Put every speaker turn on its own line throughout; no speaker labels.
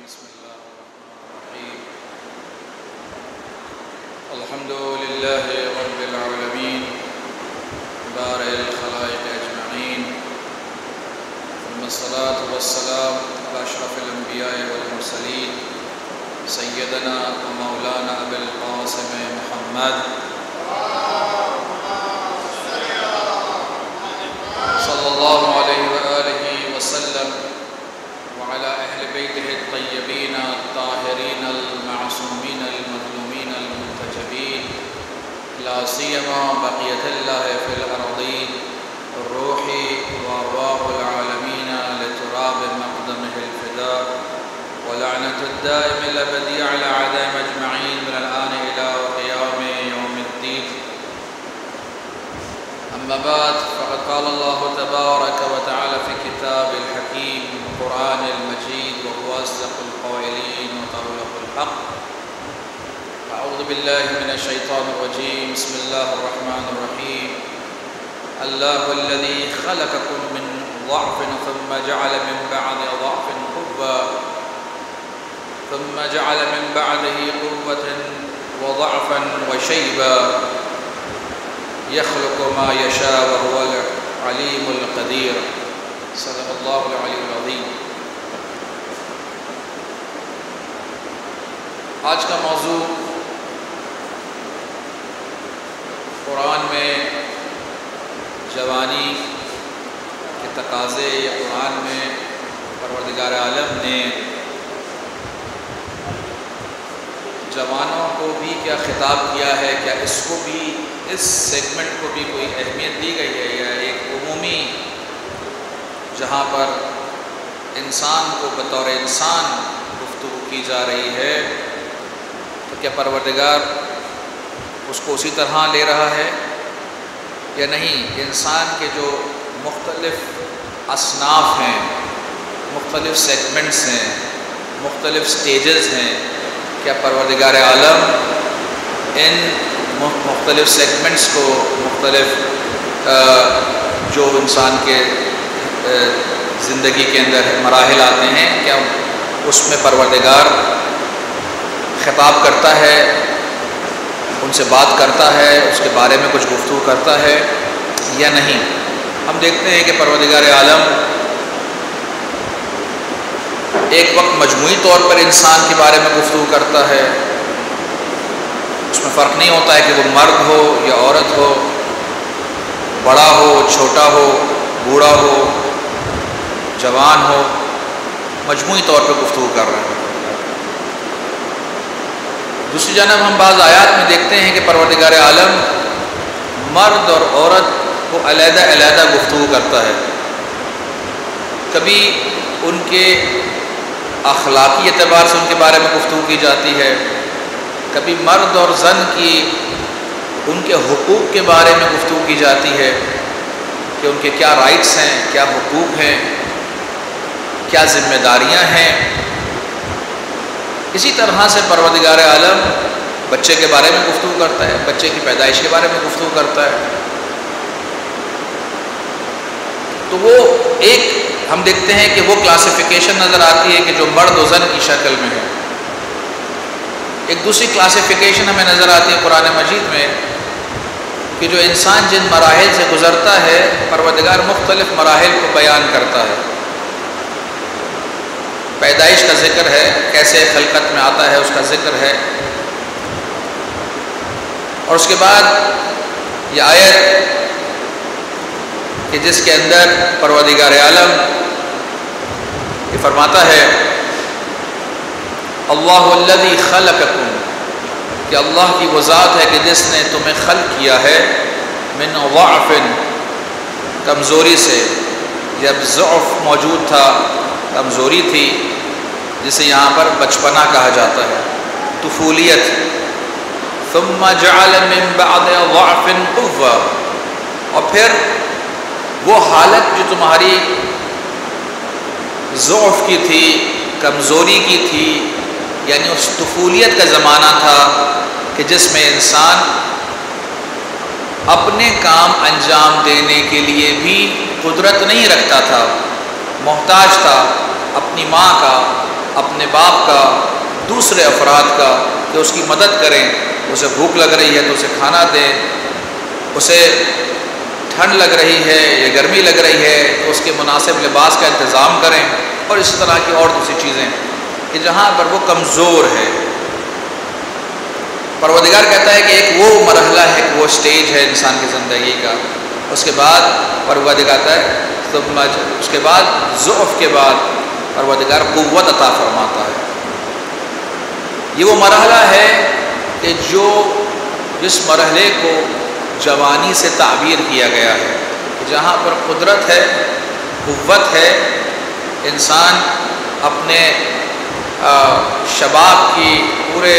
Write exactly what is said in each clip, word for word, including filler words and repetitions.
بسم الله الرحمن الرحيم. الحمد لله رب العالمين بارئ الخلائق أجمعين، ثم الصلاة والسلام على أشرف الأنبياء والمرسلين سيدنا ومولانا أبي القاسم محمد صلى الله عليه وآله وسلم وعلى أهل بيته الطيبين الطاهرين المعصومين المظلومين المنتجبين، لا سيما بقية الله في الأرضين الروح وأرواح العالمين لتراب مقدمه الفداء، ولعنة الدائم الأبدي على أعدائهم أجمعين من الآن إلى قيام يوم الدين. أما بعد، فقد قال الله تبارك وتعالى في كتاب الحكيم القرآن المجيد وهو أصدق القائلين وقوله الحق. أعوذ بالله من الشيطان الرجيم. بسم الله الرحمن الرحيم. الله الذي خلقكم من ضعف ثم جعل من بعد ضعف قوة ثم جعل من بعده قوة وضعفا وشيبا يخلق ما يشاء وهو العليم القدير. صدق اللہ العلی العظیم. آج کا موضوع قرآن میں جوانی کے تقاضے، یا قرآن میں پروردگار عالم نے جوانوں کو بھی کیا خطاب کیا ہے، کیا اس کو بھی، اس سیگمنٹ کو بھی کوئی اہمیت دی گئی ہے، یا ایک عمومی جہاں پر انسان کو بطور انسان گفتگو کی جا رہی ہے، تو کیا پروردگار اس کو اسی طرح لے رہا ہے یا نہیں؟ انسان کے جو مختلف اصناف ہیں، مختلف سیگمنٹس ہیں، مختلف سٹیجز ہیں، کیا پروردگار عالم ان مختلف سیگمنٹس کو، مختلف جو انسان کے زندگی کے اندر مراحل آتے ہیں، کیا اس میں پروردگار خطاب کرتا ہے، ان سے بات کرتا ہے، اس کے بارے میں کچھ گفتگو کرتا ہے یا نہیں؟ ہم دیکھتے ہیں کہ پروردگار عالم ایک وقت مجموعی طور پر انسان کے بارے میں گفتگو کرتا ہے، اس میں فرق نہیں ہوتا ہے کہ وہ مرد ہو یا عورت ہو، بڑا ہو چھوٹا ہو، بوڑھا ہو جوان ہو، مجموعی طور پر گفتگو کر رہے ہیں۔ دوسری جانب ہم بعض آیات میں دیکھتے ہیں کہ پروردگار عالم مرد اور عورت کو علیحدہ علیحدہ گفتگو کرتا ہے، کبھی ان کے اخلاقی اعتبار سے ان کے بارے میں گفتگو کی جاتی ہے، کبھی مرد اور زن کی ان کے حقوق کے بارے میں گفتگو کی جاتی ہے کہ ان کے کیا رائٹس ہیں، کیا حقوق ہیں، کیا ذمہ داریاں ہیں۔ اسی طرح سے پروردگار عالم بچے کے بارے میں گفتگو کرتا ہے، بچے کی پیدائش کے بارے میں گفتگو کرتا ہے۔ تو وہ ایک ہم دیکھتے ہیں کہ وہ کلاسیفیکیشن نظر آتی ہے کہ جو مرد و زن کی شکل میں ہے۔ ایک دوسری کلاسیفیکیشن ہمیں نظر آتی ہے قرآن مجید میں کہ جو انسان جن مراحل سے گزرتا ہے، پروردگار مختلف مراحل کو بیان کرتا ہے۔ پیدائش کا ذکر ہے، کیسے خلقت میں آتا ہے اس کا ذکر ہے، اور اس کے بعد یہ آیت کہ جس کے اندر پروردگار عالم یہ فرماتا ہے اللہ الذی خلقکم، کہ اللہ کی وہ ذات ہے کہ جس نے تمہیں خلق کیا ہے، من ضعف، کمزوری سے۔ جب ضعف موجود تھا، کمزوری تھی، جسے یہاں پر بچپنا کہا جاتا ہے، طفولیت۔ ثم جعل من بعد ضعف قوة، اور پھر وہ حالت جو تمہاری ضعف کی تھی، کمزوری کی تھی، یعنی اس طفولیت کا زمانہ تھا کہ جس میں انسان اپنے کام انجام دینے کے لیے بھی قدرت نہیں رکھتا تھا، محتاج تھا اپنی ماں کا، اپنے باپ کا، دوسرے افراد کا، کہ اس کی مدد کریں، اسے بھوک لگ رہی ہے تو اسے کھانا دیں، اسے ٹھنڈ لگ رہی ہے یا گرمی لگ رہی ہے تو اس کے مناسب لباس کا انتظام کریں، اور اس طرح کی اور دوسری چیزیں کہ جہاں پر وہ کمزور ہے۔ پروردگار کہتا ہے کہ ایک وہ مرحلہ ہے، ایک وہ سٹیج ہے انسان کی زندگی کا، اس کے بعد پروردگار کہتا ہے اس کے بعد ضعف کے بعد پروردگار قوت عطا فرماتا ہے۔ یہ وہ مرحلہ ہے کہ جو جس مرحلے کو جوانی سے تعبیر کیا گیا ہے، جہاں پر قدرت ہے، قوت ہے، انسان اپنے شباب کی پورے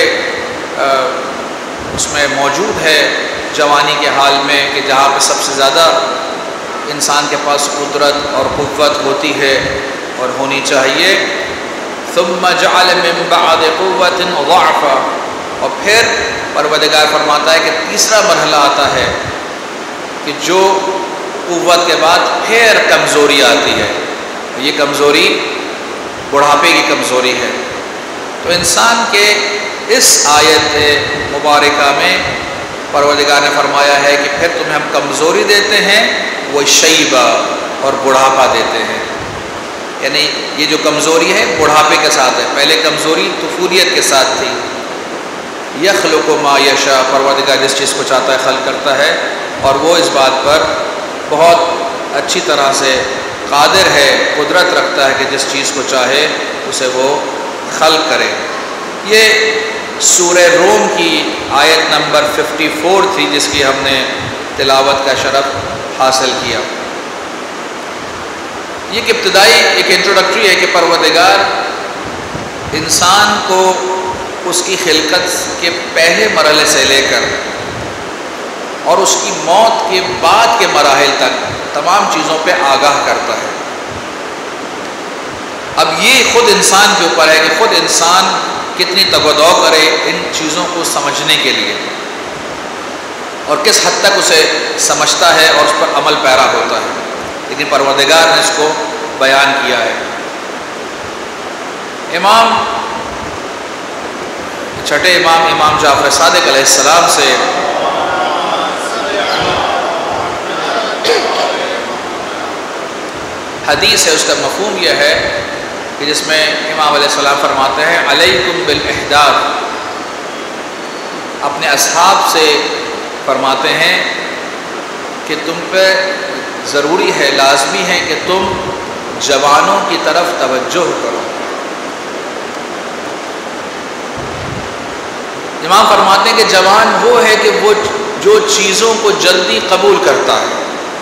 اس میں موجود ہے جوانی کے حال میں، کہ جہاں پہ سب سے زیادہ انسان کے پاس قدرت اور قوت ہوتی ہے اور ہونی چاہیے۔ ثم جعل من بعد قوة ضعفا، اور پھر پروردگار فرماتا ہے کہ تیسرا مرحلہ آتا ہے کہ جو قوت کے بعد پھر کمزوری آتی ہے، یہ کمزوری بڑھاپے کی کمزوری ہے۔ تو انسان کے اس آیت مبارکہ میں پروردگار نے فرمایا ہے کہ پھر تمہیں ہم کمزوری دیتے ہیں، وہ شیبہ اور بڑھاپا دیتے ہیں، یعنی یہ جو کمزوری ہے بڑھاپے کے ساتھ ہے۔ پہلے کمزوری طفولیت کے ساتھ تھی۔ یخلق ما یشاء، پروردگار جس چیز کو چاہتا ہے خلق کرتا ہے، اور وہ اس بات پر بہت اچھی طرح سے قادر ہے، قدرت رکھتا ہے کہ جس چیز کو چاہے اسے وہ خلق کرے۔ یہ سورہ روم کی آیت نمبر چون تھی جس کی ہم نے تلاوت کا شرف حاصل کیا۔ یہ ایک ابتدائی ایک انٹروڈکٹری ہے کہ پروردگار انسان کو اس کی خلقت کے پہلے مرحلے سے لے کر اور اس کی موت کے بعد کے مراحل تک تمام چیزوں پہ آگاہ کرتا ہے۔ اب یہ خود انسان کے اوپر ہے کہ خود انسان کتنی تگودو کرے ان چیزوں کو سمجھنے کے لیے، اور کس حد تک اسے سمجھتا ہے اور اس پر عمل پیرا ہوتا ہے، لیکن پروردگار نے اس کو بیان کیا ہے۔ امام چھٹے امام امام جعفر صادق علیہ السلام سے حدیث ہے، اس کا مفہوم یہ ہے کہ جس میں امام علیہ السلام فرماتے ہیں علیکم بالاحداث، اپنے اصحاب سے فرماتے ہیں کہ تم پہ ضروری ہے، لازمی ہے کہ تم جوانوں کی طرف توجہ کرو۔ امام فرماتے ہیں کہ جوان وہ ہے کہ وہ جو چیزوں کو جلدی قبول کرتا ہے،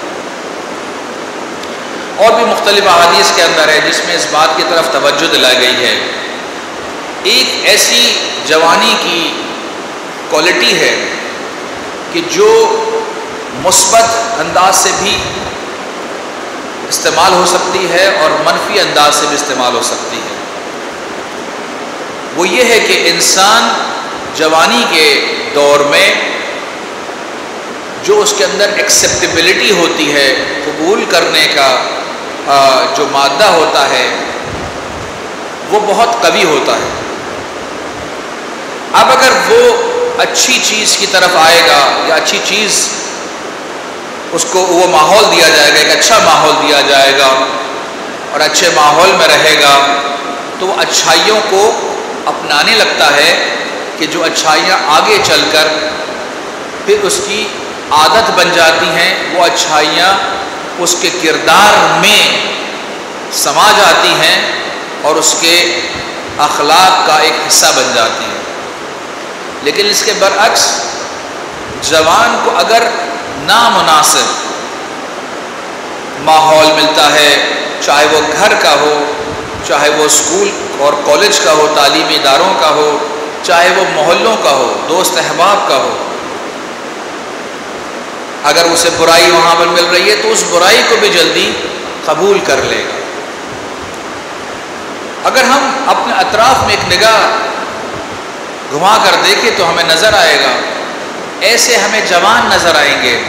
اور بھی مختلف احادیث کے اندر ہے جس میں اس بات کی طرف توجہ دلائی گئی ہے۔ ایک ایسی جوانی کی کوالٹی ہے کہ جو مثبت انداز سے بھی استعمال ہو سکتی ہے اور منفی انداز سے بھی استعمال ہو سکتی ہے۔ وہ یہ ہے کہ انسان جوانی کے دور میں جو اس کے اندر ایکسیپٹیبلٹی ہوتی ہے، قبول کرنے کا جو مادہ ہوتا ہے وہ بہت قوی ہوتا ہے۔ اب اگر وہ اچھی چیز کی طرف آئے گا یا اچھی چیز اس کو وہ ماحول دیا جائے گا، ایک اچھا ماحول دیا جائے گا اور اچھے ماحول میں رہے گا، تو وہ اچھائیوں کو اپنانے لگتا ہے کہ جو اچھائیاں آگے چل کر پھر اس کی عادت بن جاتی ہیں، وہ اچھائیاں اس کے کردار میں سما جاتی ہیں اور اس کے اخلاق کا ایک حصہ بن جاتی ہیں۔ لیکن اس کے برعکس جوان کو اگر نامناسب ماحول ملتا ہے، چاہے وہ گھر کا ہو، چاہے وہ اسکول اور کالج کا ہو، تعلیمی اداروں کا ہو، چاہے وہ محلوں کا ہو، دوست احباب کا ہو، اگر اسے برائی وہاں پر مل رہی ہے تو اس برائی کو بھی جلدی قبول کر لے گا۔ اگر ہم اپنے اطراف میں ایک نگاہ گھما کر دیکھیں تو ہمیں نظر آئے گا، ایسے ہمیں جوان نظر آئیں گے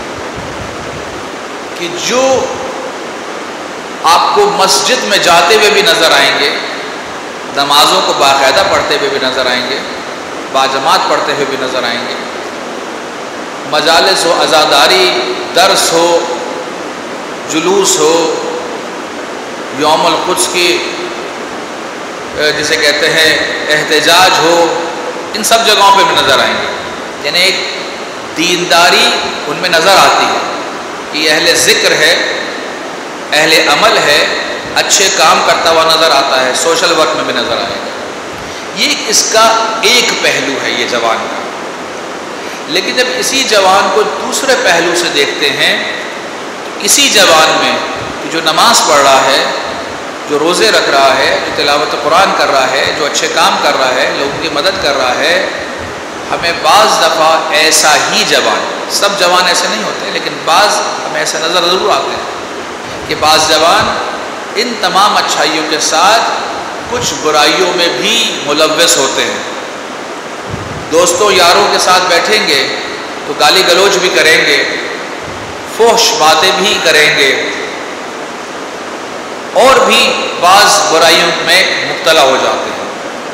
کہ جو آپ کو مسجد میں جاتے ہوئے بھی نظر آئیں گے، نمازوں کو باقاعدہ پڑھتے ہوئے بھی نظر آئیں گے، باجماعت پڑھتے ہوئے بھی نظر آئیں گے، مجالس ہو، عزاداری، درس ہو، جلوس ہو، یوم القدس کی جسے کہتے ہیں احتجاج ہو، ان سب جگہوں پہ بھی نظر آئیں گے. یعنی ایک دینداری ان میں نظر آتی ہے کہ یہ اہل ذکر ہے، اہل عمل ہے، اچھے کام کرتا ہوا نظر آتا ہے، سوشل ورک میں بھی نظر آئے گا. یہ اس کا ایک پہلو ہے یہ جوان کا. لیکن جب اسی جوان کو دوسرے پہلو سے دیکھتے ہیں، اسی جوان میں جو نماز پڑھ رہا ہے، جو روزے رکھ رہا ہے، جو تلاوت قرآن کر رہا ہے، جو اچھے کام کر رہا ہے، لوگوں کی مدد کر رہا ہے، ہمیں بعض دفعہ ایسا ہی جوان، سب جوان ایسے نہیں ہوتے لیکن بعض ہمیں ایسے نظر ضرور آتے ہیں کہ بعض جوان ان تمام اچھائیوں کے ساتھ کچھ برائیوں میں بھی ملوث ہوتے ہیں. دوستوں یاروں کے ساتھ بیٹھیں گے تو گالی گلوچ بھی کریں گے، فحش باتیں بھی کریں گے، اور بھی بعض برائیوں میں مبتلا ہو جاتے ہیں.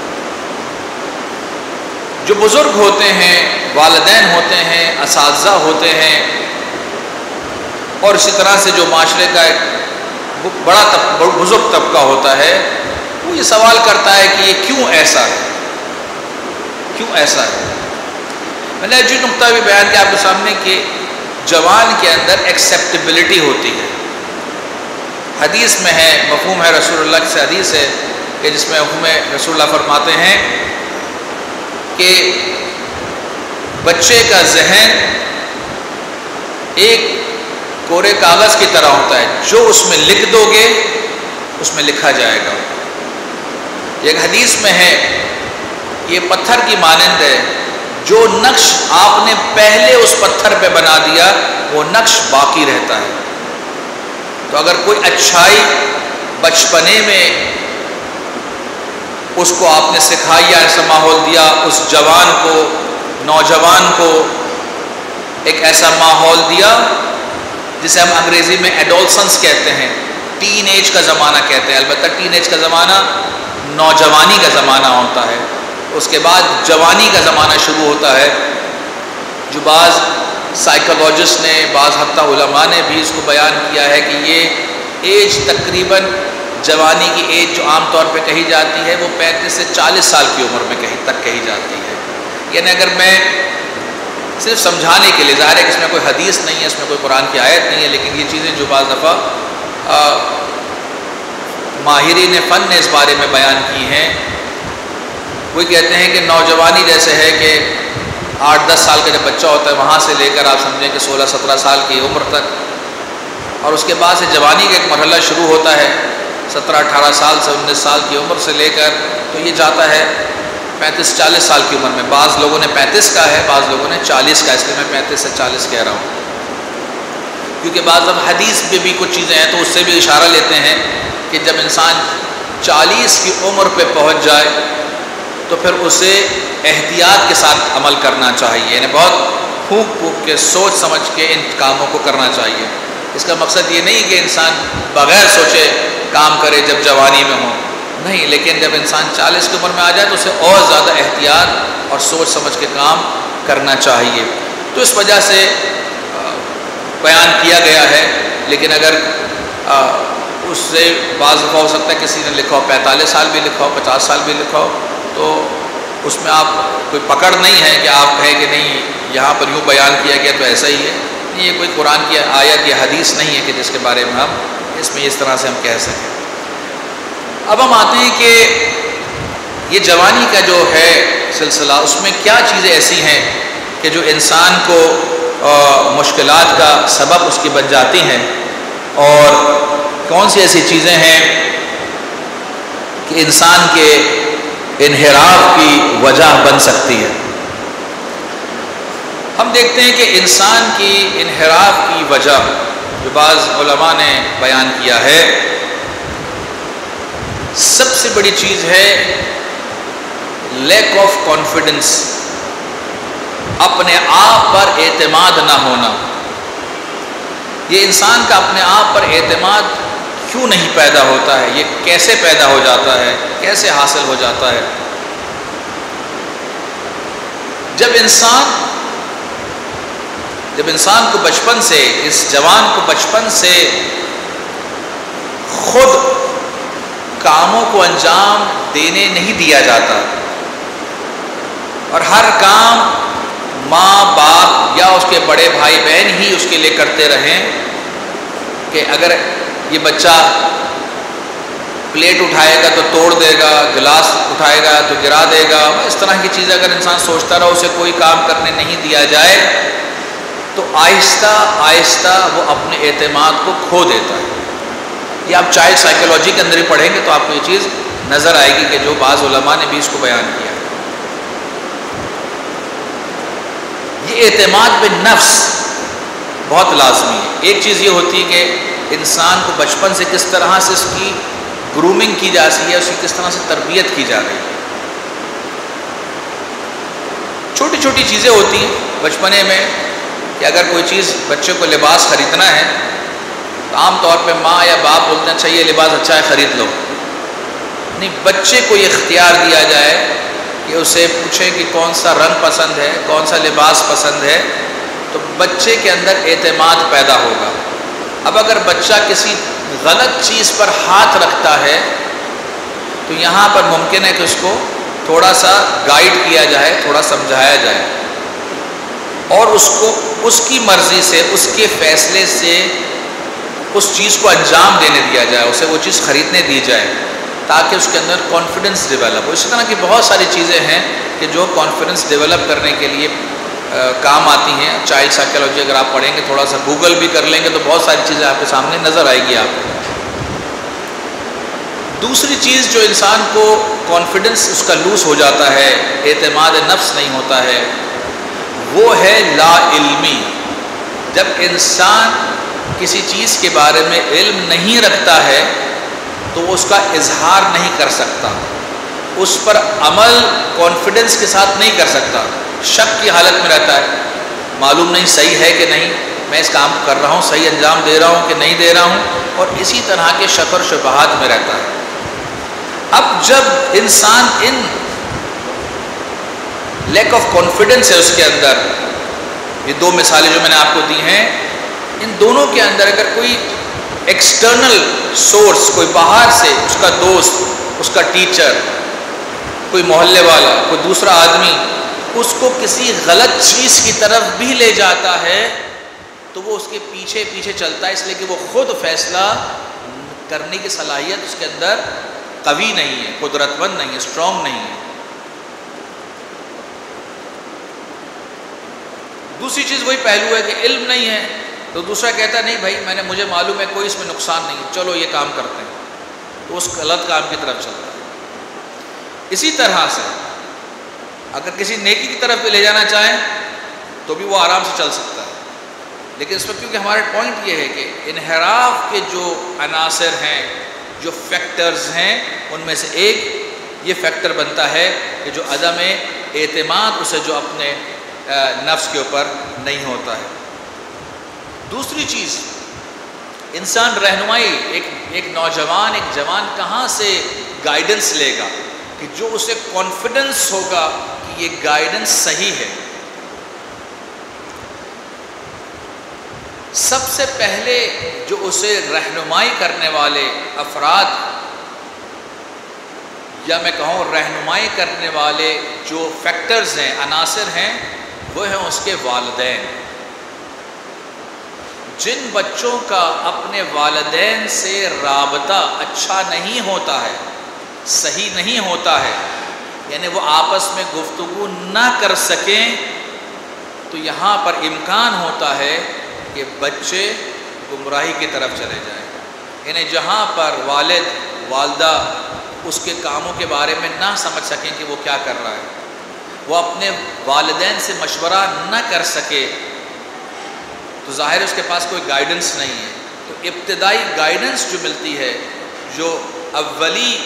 جو بزرگ ہوتے ہیں، والدین ہوتے ہیں، اساتذہ ہوتے ہیں، اور اسی طرح سے جو معاشرے کا ایک بڑا بزرگ طبقہ ہوتا ہے، وہ یہ سوال کرتا ہے کہ یہ کیوں ایسا ہے، کیوں ایسا ہے. میں نے جو نقطہ بھی بیان کیا آپ کے سامنے کہ جوان کے اندر ایکسیپٹیبلٹی ہوتی ہے. حدیث میں ہے، مفہوم ہے رسول اللہ سے حدیث ہے کہ جس میں مفہوم رسول اللہ فرماتے ہیں کہ بچے کا ذہن ایک کورے کاغذ کی طرح ہوتا ہے، جو اس میں لکھ دو گے اس میں لکھا جائے گا. ایک حدیث میں ہے یہ پتھر کی مانند ہے، جو نقش آپ نے پہلے اس پتھر پہ بنا دیا وہ نقش باقی رہتا ہے. تو اگر کوئی اچھائی بچپنے میں اس کو آپ نے سکھائی یا ایسا ماحول دیا، اس جوان کو، نوجوان کو ایک ایسا ماحول دیا جسے ہم انگریزی میں ایڈولسنس کہتے ہیں، ٹین ایج کا زمانہ کہتے ہیں. البتہ ٹین ایج کا زمانہ نوجوانی کا زمانہ ہوتا ہے، اس کے بعد جوانی کا زمانہ شروع ہوتا ہے، جو بعض سائیکالوجسٹ نے، بعض حتیٰ علماء نے بھی اس کو بیان کیا ہے کہ یہ ایج تقریباً جوانی کی ایج جو عام طور پہ کہی جاتی ہے وہ پینتیس سے چالیس سال کی عمر میں کہیں تک کہی جاتی ہے. یعنی اگر میں صرف سمجھانے کے لیے، ظاہر ہے کہ اس میں کوئی حدیث نہیں ہے، اس میں کوئی قرآن کی آیت نہیں ہے، لیکن یہ چیزیں جو بعض دفعہ ماہرین فن نے اس بارے میں بیان کی ہیں، وہ کہتے ہیں کہ نوجوانی جیسے ہے کہ آٹھ دس سال کا جب بچہ ہوتا ہے وہاں سے لے کر آپ سمجھیں کہ سولہ سترہ سال کی عمر تک، اور اس کے بعد سے جوانی کا ایک مرحلہ شروع ہوتا ہے سترہ اٹھارہ سال سے انیس سال کی عمر سے لے کر، تو یہ جاتا ہے پینتیس چالیس سال کی عمر میں. بعض لوگوں نے پینتیس کا ہے، بعض لوگوں نے چالیس کا، اس لیے میں پینتیس سے چالیس کہہ رہا ہوں، کیونکہ بعض اب حدیث میں بھی کچھ چیزیں ہیں تو اس سے بھی اشارہ لیتے ہیں کہ جب انسان چالیس کی عمر پہ پہنچ جائے تو پھر اسے احتیاط کے ساتھ عمل کرنا چاہیے، یعنی بہت پھونک پھونک کے سوچ سمجھ کے ان کاموں کو کرنا چاہیے. اس کا مقصد یہ نہیں کہ انسان بغیر سوچے کام کرے جب جوانی میں ہو، نہیں، لیکن جب انسان چالیس کی عمر میں آ جائے تو اسے اور زیادہ احتیاط اور سوچ سمجھ کے کام کرنا چاہیے. تو اس وجہ سے بیان کیا گیا ہے. لیکن اگر اس سے بعض دفعہ ہو سکتا ہے کسی نے لکھا ہو پینتالیس سال بھی لکھا ہو، پچاس سال بھی لکھا ہو، تو اس میں آپ کوئی پکڑ نہیں ہے کہ آپ کہیں کہ نہیں یہاں پر یوں بیان کیا گیا تو ایسا ہی ہے. یہ کوئی قرآن کی آیت یا حدیث نہیں ہے کہ جس کے بارے میں ہم اس میں اس طرح سے ہم کہہ سکیں. اب ہم آتے ہیں کہ یہ جوانی کا جو ہے سلسلہ، اس میں کیا چیزیں ایسی ہیں کہ جو انسان کو مشکلات کا سبب اس کی بن جاتی ہیں، اور کون سی ایسی چیزیں ہیں کہ انسان کے انحراف کی وجہ بن سکتی ہے. ہم دیکھتے ہیں کہ انسان کی انحراف کی وجہ جو بعض علماء نے بیان کیا ہے، سب سے بڑی چیز ہے لیک آف کانفیڈنس، اپنے آپ پر اعتماد نہ ہونا. یہ انسان کا اپنے آپ پر اعتماد کیوں نہیں پیدا ہوتا ہے، یہ کیسے پیدا ہو جاتا ہے، کیسے حاصل ہو جاتا ہے؟ جب انسان جب انسان کو بچپن سے، اس جوان کو بچپن سے خود کاموں کو انجام دینے نہیں دیا جاتا اور ہر کام ماں باپ یا اس کے بڑے بھائی بہن ہی اس کے لیے کرتے رہیں، کہ اگر یہ بچہ پلیٹ اٹھائے گا تو توڑ دے گا، گلاس اٹھائے گا تو گرا دے گا، اس طرح کی چیزیں اگر انسان سوچتا رہا، اسے کوئی کام کرنے نہیں دیا جائے تو آہستہ آہستہ وہ اپنے اعتماد کو کھو دیتا ہے۔ یہ آپ چائلڈ سائیکولوجی کے اندر ہی پڑھیں گے تو آپ کو یہ چیز نظر آئے گی کہ جو بعض علماء نے بھی اس کو بیان کیا۔ یہ اعتماد بے نفس بہت لازمی ہے۔ ایک چیز یہ ہوتی ہے کہ انسان کو بچپن سے کس طرح سے اس کی گرومنگ کی جاتی ہے، اس کی کس طرح سے تربیت کی جا رہی ہے۔ چھوٹی چھوٹی چیزیں ہوتی ہیں بچپنے میں، کہ اگر کوئی چیز بچے کو لباس خریدنا ہے تو عام طور پہ ماں یا باپ بولتے ہیں اچھا یہ لباس اچھا ہے خرید لو، نہیں، بچے کو یہ اختیار دیا جائے کہ اسے پوچھیں کہ کون سا رنگ پسند ہے، کون سا لباس پسند ہے، تو بچے کے اندر اعتماد پیدا ہوگا۔ اب اگر بچہ کسی غلط چیز پر ہاتھ رکھتا ہے تو یہاں پر ممکن ہے کہ اس کو تھوڑا سا گائیڈ کیا جائے، تھوڑا سمجھایا جائے اور اس کو اس کی مرضی سے، اس کے فیصلے سے اس چیز کو انجام دینے دیا جائے، اسے وہ چیز خریدنے دی جائے تاکہ اس کے اندر کانفیڈنس ڈیولپ ہو۔ اسی طرح کی بہت ساری چیزیں ہیں کہ جو کانفیڈنس ڈیولپ کرنے کے لیے کام آتی ہیں۔ چائلڈ سائیکولوجی اگر آپ پڑھیں گے، تھوڑا سا گوگل بھی کر لیں گے تو بہت ساری چیزیں آپ کے سامنے نظر آئے گی آپ کو۔ دوسری چیز جو انسان کو کانفیڈنس اس کا لوز ہو جاتا ہے، اعتماد نفس نہیں ہوتا ہے، وہ ہے لا علمی۔ جب انسان کسی چیز کے بارے میں علم نہیں رکھتا ہے تو وہ اس کا اظہار نہیں کر سکتا، اس پر عمل کانفیڈنس کے ساتھ نہیں کر سکتا، شک کی حالت میں رہتا ہے، معلوم نہیں صحیح ہے کہ نہیں، میں اس کام کو کر رہا ہوں، صحیح انجام دے رہا ہوں کہ نہیں دے رہا ہوں، اور اسی طرح کے شک اور شبہات میں رہتا ہے۔ اب جب انسان ان لیک آف کانفیڈنس ہے اس کے اندر، یہ دو مثالیں جو میں نے آپ کو دی ہیں، ان دونوں کے اندر اگر کوئی ایکسٹرنل سورس، کوئی باہر سے، اس کا دوست، اس کا ٹیچر، کوئی محلے والا، کوئی دوسرا آدمی اس کو کسی غلط چیز کی طرف بھی لے جاتا ہے تو وہ اس کے پیچھے پیچھے چلتا ہے، اس لیے کہ وہ خود فیصلہ کرنے کی صلاحیت اس کے اندر قوی نہیں ہے، قدرت مند نہیں ہے، اسٹرانگ نہیں ہے۔ دوسری چیز وہی پہلو ہے کہ علم نہیں ہے تو دوسرا کہتا ہے نہیں بھائی میں نے مجھے معلوم ہے کوئی اس میں نقصان نہیں ہے، چلو یہ کام کرتے ہیں، تو اس غلط کام کی طرف چلتا ہے۔ اسی طرح سے اگر کسی نیکی کی طرف بھی لے جانا چاہیں تو بھی وہ آرام سے چل سکتا ہے، لیکن اس میں کیونکہ ہمارا پوائنٹ یہ ہے کہ انحراف کے جو عناصر ہیں، جو فیکٹرز ہیں، ان میں سے ایک یہ فیکٹر بنتا ہے کہ جو عدم اعتماد اسے جو اپنے نفس کے اوپر نہیں ہوتا ہے۔ دوسری چیز، انسان رہنمائی، ایک ایک نوجوان، ایک جوان کہاں سے گائیڈنس لے گا کہ جو اسے کانفیڈنس ہوگا کہ یہ گائیڈنس صحیح ہے۔ سب سے پہلے جو اسے رہنمائی کرنے والے افراد، یا میں کہوں رہنمائی کرنے والے جو فیکٹرز ہیں، عناصر ہیں، وہ ہیں اس کے والدین۔ جن بچوں کا اپنے والدین سے رابطہ اچھا نہیں ہوتا ہے، صحیح نہیں ہوتا ہے، یعنی وہ آپس میں گفتگو نہ کر سکیں، تو یہاں پر امکان ہوتا ہے کہ بچے گمراہی کی طرف چلے جائیں۔ یعنی جہاں پر والد والدہ اس کے کاموں کے بارے میں نہ سمجھ سکیں کہ وہ کیا کر رہا ہے، وہ اپنے والدین سے مشورہ نہ کر سکے، تو ظاہر اس کے پاس کوئی گائیڈنس نہیں ہے۔ تو ابتدائی گائیڈنس جو ملتی ہے، جو اولی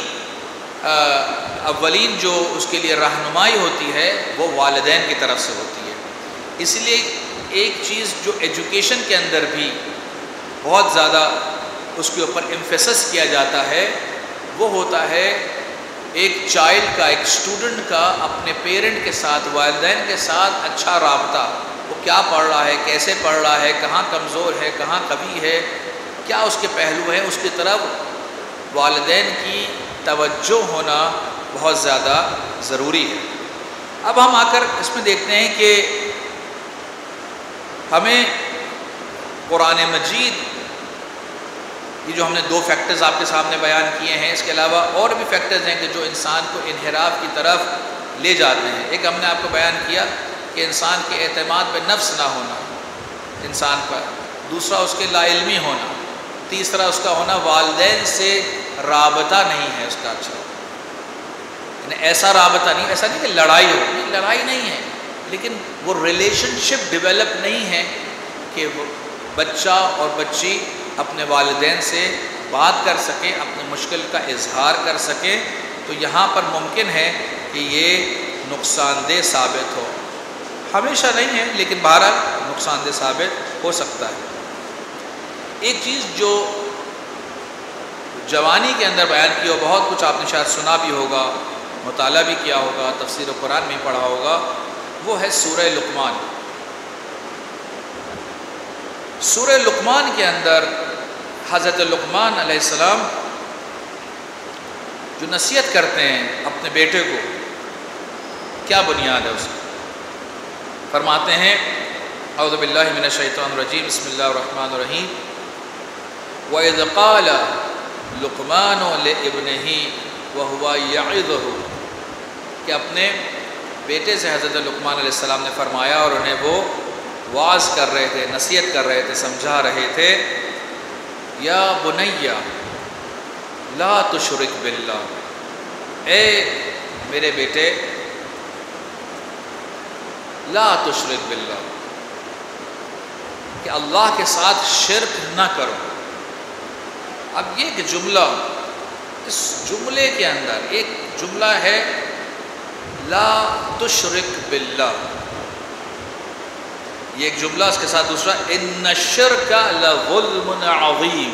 اولین جو اس کے لیے رہنمائی ہوتی ہے، وہ والدین کی طرف سے ہوتی ہے۔ اس لیے ایک چیز جو ایجوکیشن کے اندر بھی بہت زیادہ اس کے اوپر ایمفیسس کیا جاتا ہے وہ ہوتا ہے ایک چائلڈ کا، ایک اسٹوڈنٹ کا اپنے پیرنٹ کے ساتھ، والدین کے ساتھ اچھا رابطہ. وہ کیا پڑھ رہا ہے، کیسے پڑھ رہا ہے، کہاں کمزور ہے، کہاں قوی ہے، کیا اس کے پہلو ہیں، اس کی طرف والدین کی توجہ ہونا بہت زیادہ ضروری ہے. اب ہم آ کر اس میں دیکھتے ہیں کہ ہمیں قرآن مجید یہ جو ہم نے دو فیکٹرز آپ کے سامنے بیان کیے ہیں، اس کے علاوہ اور بھی فیکٹرز ہیں کہ جو انسان کو انحراف کی طرف لے جاتے ہیں. ایک ہم نے آپ کو بیان کیا کہ انسان کے اعتماد پہ نفس نہ ہونا انسان پر، دوسرا اس کے لا علمی ہونا، تیسرا اس کا ہونا والدین سے رابطہ نہیں ہے اس کا اچھا. یعنی ایسا رابطہ نہیں، ایسا نہیں کہ لڑائی ہو، نہیں لڑائی نہیں ہے، لیکن وہ ریلیشن شپ ڈیولپ نہیں ہے کہ وہ بچہ اور بچی اپنے والدین سے بات کر سکیں، اپنے مشکل کا اظہار کر سکیں. تو یہاں پر ممکن ہے کہ یہ نقصان دہ ثابت ہو، ہمیشہ نہیں ہے لیکن بہرحال نقصان دہ ثابت ہو سکتا ہے. ایک چیز جو جوانی کے اندر بیان کی ہو، بہت کچھ آپ نے شاید سنا بھی ہوگا، مطالعہ بھی کیا ہوگا، تفسیر قرآن میں پڑھا ہوگا، وہ ہے سورہ لقمان. سورہ لقمان کے اندر حضرت لقمان علیہ السلام جو نصیحت کرتے ہیں اپنے بیٹے کو، کیا بنیاد ہے اس کی؟ فرماتے ہیں اعوذ باللہ من الشیطان الرجیم، بسم اللہ الرحمن الرحیم، وَإِذْ قَالَ لُقْمَانُ لِابْنِهِ وَهُوَ يَعِظُهُ، کہ اپنے بیٹے سے حضرت لقمان علیہ السلام نے فرمایا اور انہیں وہ واعظ کر رہے تھے، نصیحت کر رہے تھے، سمجھا رہے تھے، یا بنیا لا تشرک باللہ، اے میرے بیٹے لا تشرک باللہ، کہ اللہ کے ساتھ شرک نہ کرو. اب یہ ایک جملہ، اس جملے کے اندر ایک جملہ ہے لا تشرک باللہ، یہ ایک جملہ، اس کے ساتھ دوسرا ان الشرک لظلم عظیم.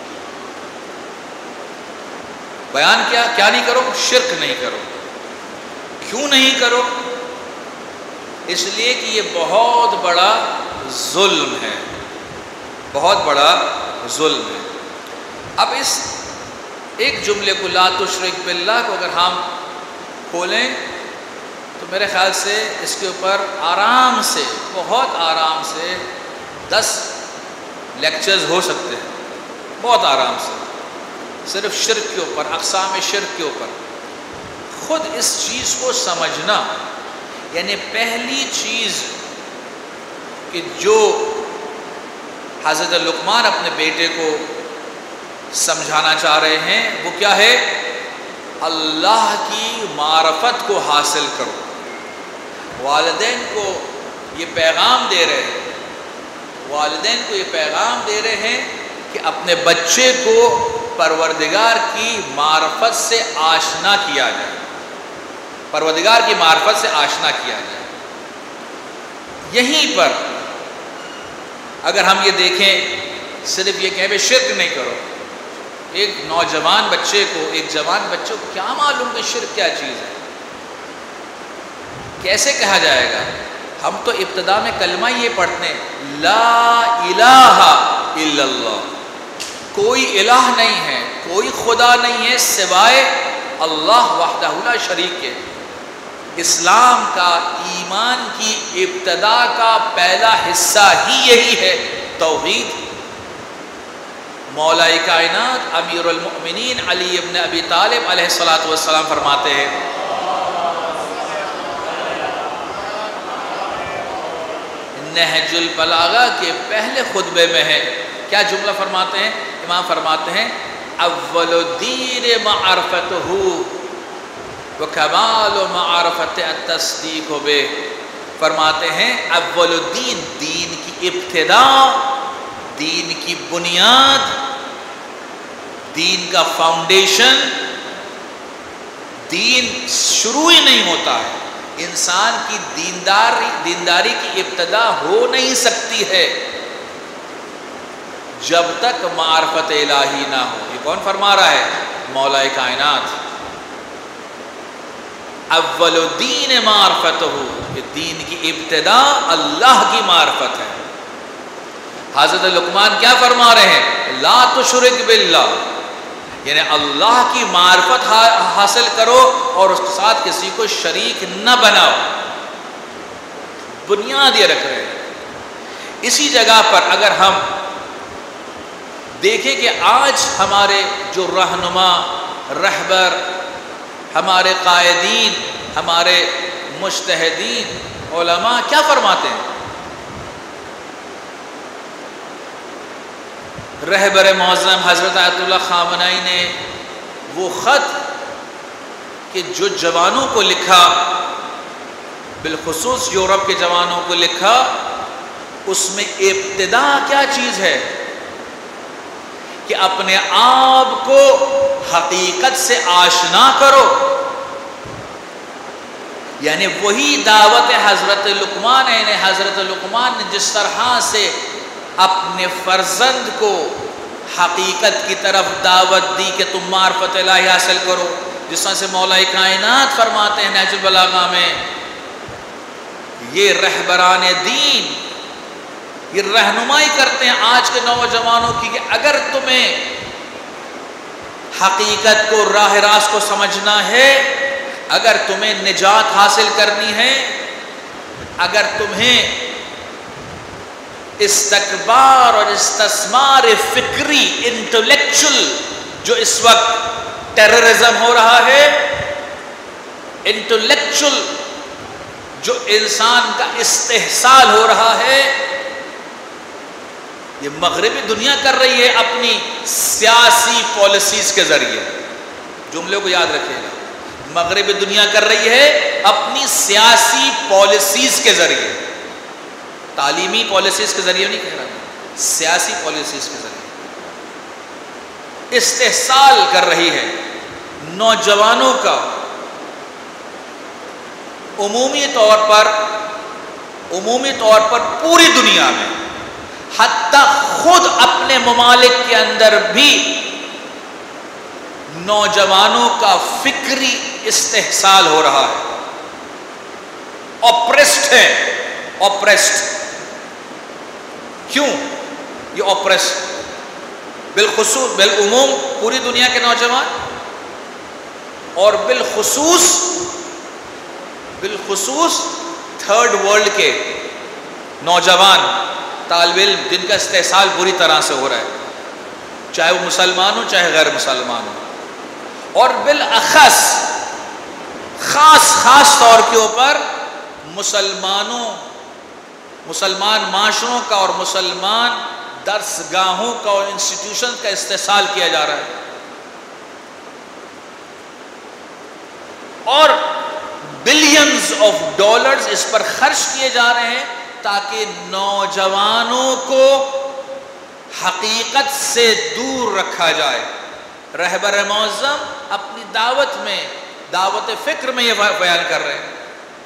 بیان کیا کیا نہیں کرو؟ شرک نہیں کرو. کیوں نہیں کرو؟ اس لیے کہ یہ بہت بڑا ظلم ہے، بہت بڑا ظلم ہے. اب اس ایک جملے کو لا تشرک باللہ کو اگر ہم کھولیں تو میرے خیال سے اس کے اوپر آرام سے، بہت آرام سے دس لیکچرز ہو سکتے ہیں، بہت آرام سے، صرف شرک کے اوپر، اقسام شرک کے اوپر. خود اس چیز کو سمجھنا، یعنی پہلی چیز کہ جو حضرت لقمان اپنے بیٹے کو سمجھانا چاہ رہے ہیں وہ کیا ہے؟ اللہ کی معرفت کو حاصل کرو. والدین کو یہ پیغام دے رہے ہیں، والدین کو یہ پیغام دے رہے ہیں کہ اپنے بچے کو پروردگار کی معرفت سے آشنا کیا جائے، پروردگار کی معرفت سے آشنا کیا جائے. یہیں پر اگر ہم یہ دیکھیں، صرف یہ کہیں بے شرک نہیں کرو، ایک نوجوان بچے کو، ایک جوان بچے کو کیا معلوم کہ شرک کیا چیز ہے؟ کیسے کہا جائے گا؟ ہم تو ابتدا میں کلمہ یہ پڑھتے ہیں لا الہ الا اللہ، کوئی الہ نہیں ہے، کوئی خدا نہیں ہے سوائے اللہ وحدہ لا شریک کے. اسلام کا، ایمان کی ابتدا کا پہلا حصہ ہی یہی ہے، توحید. مولا کائنات امیر المؤمنین علی ابن ابی طالب علیہ الصلوۃ والسلام فرماتے ہیں، نہج البلاغہ کے پہلے خطبے میں ہے، کیا جملہ فرماتے ہیں؟ امام فرماتے ہیں اول الدین معرفتہ وکمال معرفت التصدیق بہ. فرماتے ہیں اول الدین، دین کی ابتدا، دین کی بنیاد، دین کا فاؤنڈیشن، دین شروع ہی نہیں ہوتا ہے. انسان کی دینداری دینداری کی ابتدا ہو نہیں سکتی ہے جب تک معرفت الہی نہ ہو. یہ کون فرما رہا ہے؟ مولا کائنات. اول الدین معرفتہ، کہ دین کی ابتدا اللہ کی معرفت ہے. حضرت لقمان کیا فرما رہے ہیں؟ لا تشرک باللہ، یعنی اللہ کی معرفت حاصل کرو اور اس کے ساتھ کسی کو شریک نہ بناؤ. بنیاد یہ رکھ رہے ہیں. اسی جگہ پر اگر ہم دیکھیں کہ آج ہمارے جو رہنما، رہبر، ہمارے قائدین، ہمارے مجتہدین، علماء کیا فرماتے ہیں؟ رہبر معظم حضرت آیت اللہ خامنائی نے وہ خط کہ جو جوانوں کو لکھا، بالخصوص یورپ کے جوانوں کو لکھا، اس میں ابتدا کیا چیز ہے کہ اپنے آپ کو حقیقت سے آشنا کرو. یعنی وہی دعوت حضرت لقمان ہے. یعنی حضرت لقمان نے جس طرح سے اپنے فرزند کو حقیقت کی طرف دعوت دی کہ تم معرفت الہی حاصل کرو، جس طرح سے مولا کائنات فرماتے ہیں نہج البلاغہ میں، یہ رہبران دین یہ رہنمائی کرتے ہیں آج کے نوجوانوں کی کہ اگر تمہیں حقیقت کو، راہ راست کو سمجھنا ہے، اگر تمہیں نجات حاصل کرنی ہے، اگر تمہیں استکبار اور استثمار فکری، انٹلیکچل جو اس وقت ٹیررزم ہو رہا ہے، انٹلیکچل جو انسان کا استحصال ہو رہا ہے، یہ مغربی دنیا کر رہی ہے اپنی سیاسی پالیسیز کے ذریعے. جملے کو یاد رکھیے گا. مغربی دنیا کر رہی ہے اپنی سیاسی پالیسیز کے ذریعے، تعلیمی پالیسیز کے ذریعے نہیں کہہ رہا، سیاسی پالیسیز کے ذریعے استحصال کر رہی ہے نوجوانوں کا. عمومی طور پر عمومی طور پر پوری دنیا میں، حتیٰ خود اپنے ممالک کے اندر بھی نوجوانوں کا فکری استحصال ہو رہا ہے. اوپریسڈ ہے، اوپریسڈ. کیوں یہ اوپریسڈ؟ بالخصوص بالعموم پوری دنیا کے نوجوان، اور بالخصوص بالخصوص تھرڈ ورلڈ کے نوجوان طالب علم، جن کا استحصال بری طرح سے ہو رہا ہے، چاہے وہ مسلمان ہو چاہے غیر مسلمان ہو. اور بالاخص خاص خاص طور کے اوپر مسلمانوں مسلمان معاشروں کا اور مسلمان درس گاہوں کا اور انسٹیٹیوشن کا استحصال کیا جا رہا ہے. اور بلینز آف ڈالرز اس پر خرچ کیے جا رہے ہیں تاکہ نوجوانوں کو حقیقت سے دور رکھا جائے. رہبر معظم اپنی دعوت میں، دعوت فکر میں یہ بیان کر رہے ہیں.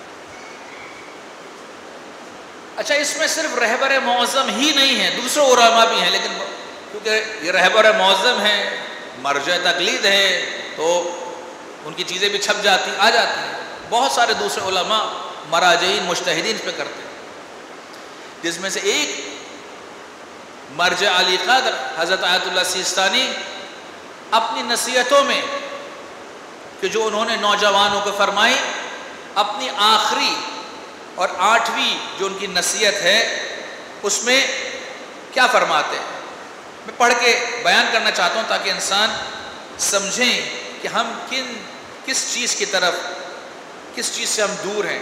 اچھا، اس میں صرف رہبر معظم ہی نہیں ہے، دوسرے علماء بھی ہیں، لیکن کیونکہ یہ رہبر معظم ہیں، مرجع تقلید ہیں، تو ان کی چیزیں بھی چھپ جاتی آ جاتی ہیں. بہت سارے دوسرے علماء، مراجعین، مجتہدین پہ کرتے ہیں، جس میں سے ایک مرجع علی قدر حضرت آیت اللہ سیستانی اپنی نصیحتوں میں کہ جو انہوں نے نوجوانوں کو فرمائی، اپنی آخری اور آٹھویں جو ان کی نصیحت ہے اس میں کیا فرماتے ہیں، میں پڑھ کے بیان کرنا چاہتا ہوں تاکہ انسان سمجھیں کہ ہم کن کس چیز کی طرف، کس چیز سے ہم دور ہیں.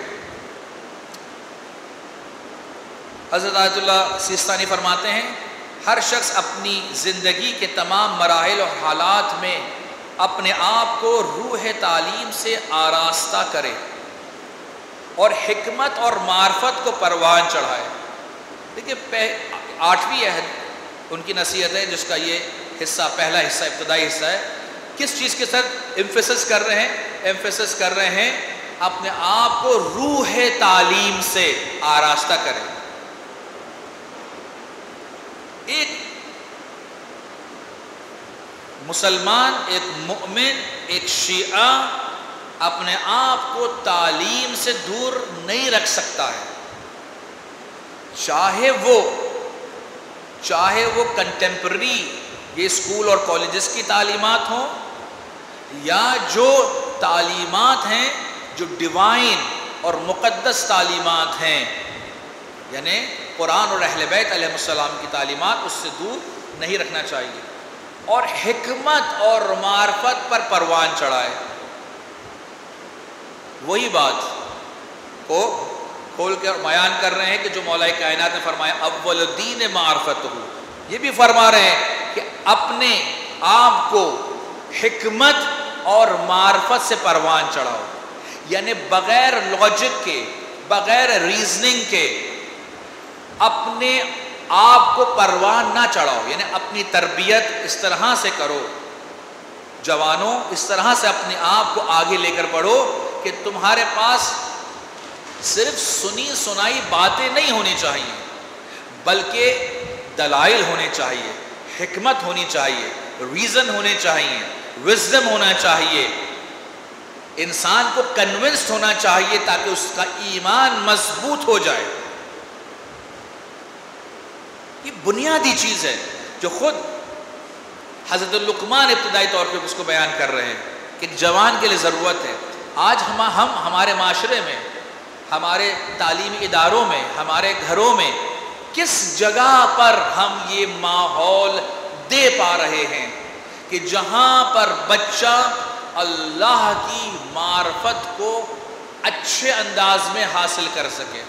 حضرت آیت اللہ سیستانی فرماتے ہیں، ہر شخص اپنی زندگی کے تمام مراحل اور حالات میں اپنے آپ کو روح تعلیم سے آراستہ کرے اور حکمت اور معرفت کو پروان چڑھائے. دیکھیے آٹھویں عہد ان کی نصیحت ہے، جس کا یہ حصہ، پہلا حصہ، ابتدائی حصہ ہے. کس چیز کے ساتھ ایمفیسس کر رہے ہیں؟ ایمفیسس کر رہے ہیں اپنے آپ کو روح تعلیم سے آراستہ کریں. ایک مسلمان، ایک مومن، ایک شیعہ اپنے آپ کو تعلیم سے دور نہیں رکھ سکتا ہے، چاہے وہ چاہے وہ کنٹمپرری یہ اسکول اور کالجز کی تعلیمات ہوں یا جو تعلیمات ہیں جو ڈیوائن اور مقدس تعلیمات ہیں، یعنی قرآن اور اہل بیت علیہ السلام کی تعلیمات، اس سے دور نہیں رکھنا چاہیے، اور حکمت اور معرفت پر پروان چڑھائے۔ وہی بات کو کھول کر بیان کر رہے ہیں کہ جو مولا کائنات نے فرمایا اول الدین معرفت ہو، یہ بھی فرما رہے ہیں کہ اپنے آپ کو حکمت اور معرفت سے پروان چڑھاؤ، یعنی بغیر لاجک کے، بغیر ریزننگ کے اپنے آپ کو پروان نہ چڑھاؤ، یعنی اپنی تربیت اس طرح سے کرو، جوانوں اس طرح سے اپنے آپ کو آگے لے کر بڑھو کہ تمہارے پاس صرف سنی سنائی باتیں نہیں ہونی چاہیے، بلکہ دلائل ہونے چاہیے، حکمت ہونی چاہیے، ریزن ہونے چاہیے، وزڈم ہونا چاہیے، انسان کو کنونسڈ ہونا چاہیے تاکہ اس کا ایمان مضبوط ہو جائے۔ یہ بنیادی چیز ہے جو خود حضرت لقمان ابتدائی طور پہ اس کو بیان کر رہے ہیں کہ جوان کے لیے ضرورت ہے۔ آج ہم ہم ہمارے معاشرے میں، ہمارے تعلیمی اداروں میں، ہمارے گھروں میں کس جگہ پر ہم یہ ماحول دے پا رہے ہیں کہ جہاں پر بچہ اللہ کی معرفت کو اچھے انداز میں حاصل کر سکے؟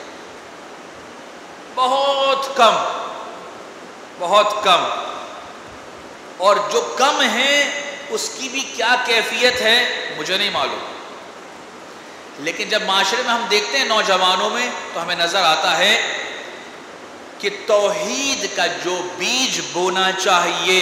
بہت کم، بہت کم، اور جو کم ہیں اس کی بھی کیا کیفیت ہے مجھے نہیں معلوم، لیکن جب معاشرے میں ہم دیکھتے ہیں نوجوانوں میں تو ہمیں نظر آتا ہے کہ توحید کا جو بیج بونا چاہیے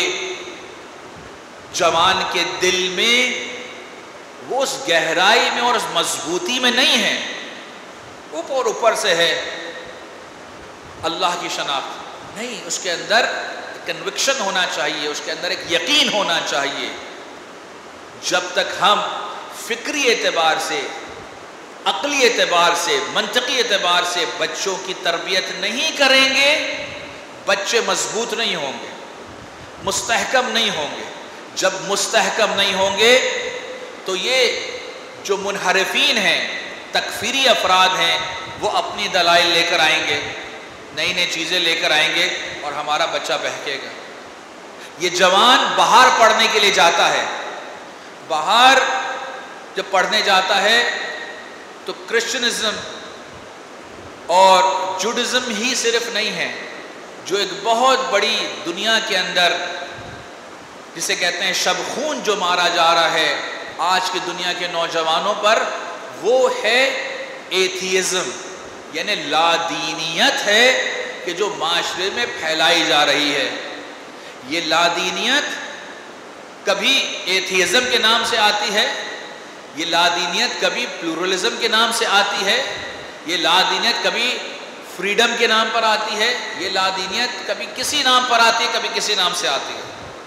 جوان کے دل میں، وہ اس گہرائی میں اور اس مضبوطی میں نہیں ہے، اوپر اوپر سے ہے اللہ کی شناخت نہیں، اس کے اندر کنوکشن ہونا چاہیے، اس کے اندر ایک یقین ہونا چاہیے۔ جب تک ہم فکری اعتبار سے، عقلی اعتبار سے، منطقی اعتبار سے بچوں کی تربیت نہیں کریں گے، بچے مضبوط نہیں ہوں گے، مستحکم نہیں ہوں گے۔ جب مستحکم نہیں ہوں گے تو یہ جو منحرفین ہیں، تکفیری افراد ہیں، وہ اپنی دلائل لے کر آئیں گے، نئی نئی چیزیں لے کر آئیں گے اور ہمارا بچہ بہکے گا۔ یہ جوان باہر پڑھنے کے لیے جاتا ہے، باہر جب پڑھنے جاتا ہے تو کرسچنزم اور جوڈزم ہی صرف نہیں ہے، جو ایک بہت بڑی دنیا کے اندر جسے کہتے ہیں شب خون جو مارا جا رہا ہے آج کی دنیا کے نوجوانوں پر، وہ ہے ایتھیزم، یعنی لادینیت ہے کہ جو معاشرے میں پھیلائی جا رہی ہے۔ یہ لادینیت کبھی ایتھیزم کے نام سے آتی ہے، یہ لادینیت کبھی پلورلزم کے نام سے آتی ہے، یہ لادینیت کبھی فریڈم کے نام پر آتی ہے، یہ لادینیت کبھی کسی نام پر آتی ہے، کبھی کسی نام سے آتی ہے۔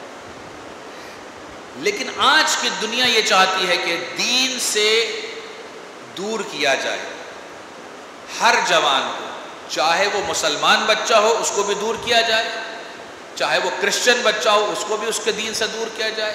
لیکن آج کی دنیا یہ چاہتی ہے کہ دین سے دور کیا جائے ہر جوان کو، چاہے وہ مسلمان بچہ ہو اس کو بھی دور کیا جائے، چاہے وہ کرسچن بچہ ہو اس کو بھی اس کے دین سے دور کیا جائے،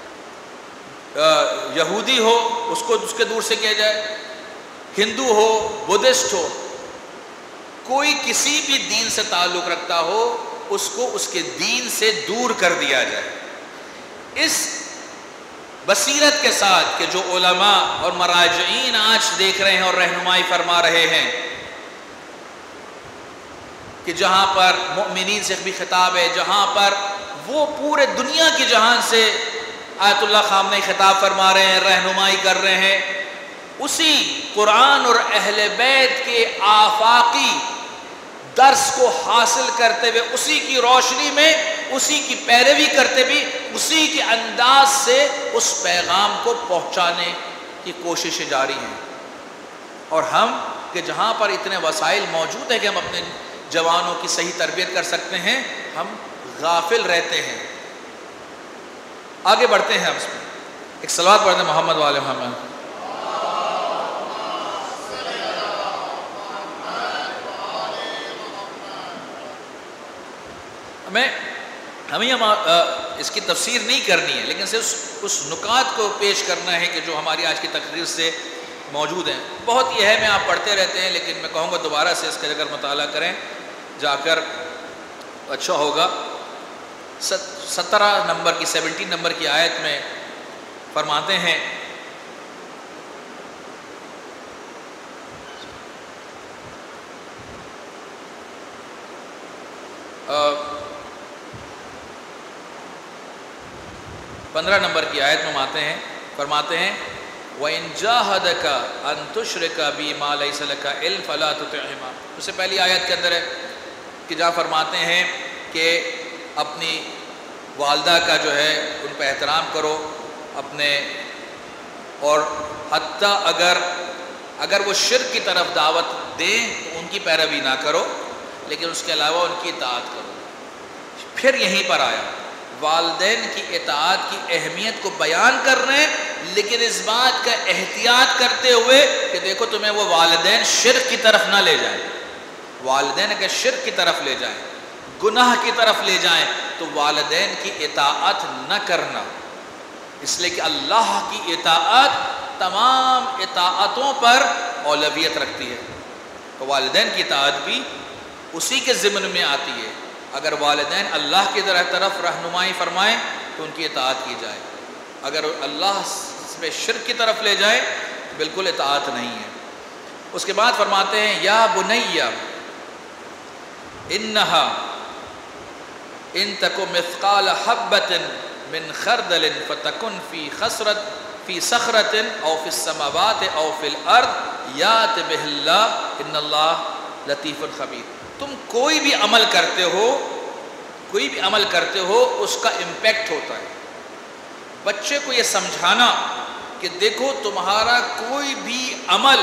یہودی ہو اس کو اس کے دور سے کیا جائے، ہندو ہو، بدھسٹ ہو، کوئی کسی بھی دین سے تعلق رکھتا ہو اس کو اس کے دین سے دور کر دیا جائے۔ اس بصیرت کے ساتھ کہ جو علماء اور مراجعین آج دیکھ رہے ہیں اور رہنمائی فرما رہے ہیں کہ جہاں پر مؤمنین سے بھی خطاب ہے، جہاں پر وہ پورے دنیا کی جہان سے آیت اللہ خامنہ خطاب فرما رہے ہیں، رہنمائی کر رہے ہیں، اسی قرآن اور اہل بیت کے آفاقی درس کو حاصل کرتے ہوئے، اسی کی روشنی میں، اسی کی پیروی کرتے بھی، اسی کے انداز سے اس پیغام کو پہنچانے کی کوششیں جاری ہیں۔ اور ہم کہ جہاں پر اتنے وسائل موجود ہیں کہ ہم اپنے جوانوں کی صحیح تربیت کر سکتے ہیں، ہم غافل رہتے ہیں۔ آگے بڑھتے ہیں ہم اس میں ایک صلوات پڑھتے ہیں محمد والے محمد. ہمیں ہمیں ہم اس کی تفسیر نہیں کرنی ہے، لیکن صرف اس نکات کو پیش کرنا ہے کہ جو ہماری آج کی تقریر سے موجود ہیں. بہت یہ ہے، میں آپ پڑھتے رہتے ہیں، لیکن میں کہوں گا دوبارہ سے اس کا اگر مطالعہ کریں جا کر اچھا ہوگا. سترہ نمبر کی سیونٹین نمبر کی آیت میں فرماتے ہیں پندرہ نمبر کی آیت میں آتے ہیں فرماتے ہیں وَإِن جَاهَدَكَ أَن تُشْرِكَ بِي مَا لَيْسَ لَكَ عِلْمٌ فَلَا تُطِعْهُمَا. اس سے پہلی آیت کے اندر ہے کہ جہاں فرماتے ہیں کہ اپنی والدہ کا جو ہے ان پہ احترام کرو اپنے، اور حتیٰ اگر اگر وہ شرک کی طرف دعوت دیں تو ان کی پیروی نہ کرو، لیکن اس کے علاوہ ان کی اطاعت کرو. پھر یہیں پر آیا والدین کی اطاعت کی اہمیت کو بیان کر رہے ہیں، لیکن اس بات کا احتیاط کرتے ہوئے کہ دیکھو تمہیں وہ والدین شرک کی طرف نہ لے جائیں. والدین اگر شرک کی طرف لے جائیں، گناہ کی طرف لے جائیں، تو والدین کی اطاعت نہ کرنا، اس لیے کہ اللہ کی اطاعت تمام اطاعتوں پر اولویت رکھتی ہے. تو والدین کی اطاعت بھی اسی کے ضمن میں آتی ہے. اگر والدین اللہ کی طرف رہنمائی فرمائیں تو ان کی اطاعت کی جائے، اگر اللہ پہ شرک کی طرف لے جائیں بالکل اطاعت نہیں ہے. اس کے بعد فرماتے ہیں یا بنی انہا ان تک مثقال حبۃ من خردل فتکن فی خسرت فی صخرۃ او فی السماوات او فی الارض یات بہ اللہ ان اللہ لطیف خبیر. تم کوئی بھی عمل کرتے ہو کوئی بھی عمل کرتے ہو اس کا امپیکٹ ہوتا ہے. بچے کو یہ سمجھانا کہ دیکھو تمہارا کوئی بھی عمل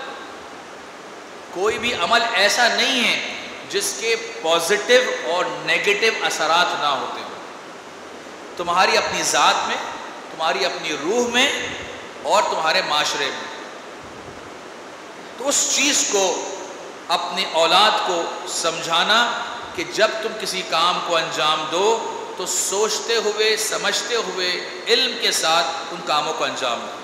کوئی بھی عمل ایسا نہیں ہے جس کے پازیٹیو اور نیگیٹو اثرات نہ ہوتے ہوں. تمہاری اپنی ذات میں، تمہاری اپنی روح میں اور تمہارے معاشرے میں. تو اس چیز کو اپنی اولاد کو سمجھانا کہ جب تم کسی کام کو انجام دو تو سوچتے ہوئے سمجھتے ہوئے علم کے ساتھ ان کاموں کو انجام دو.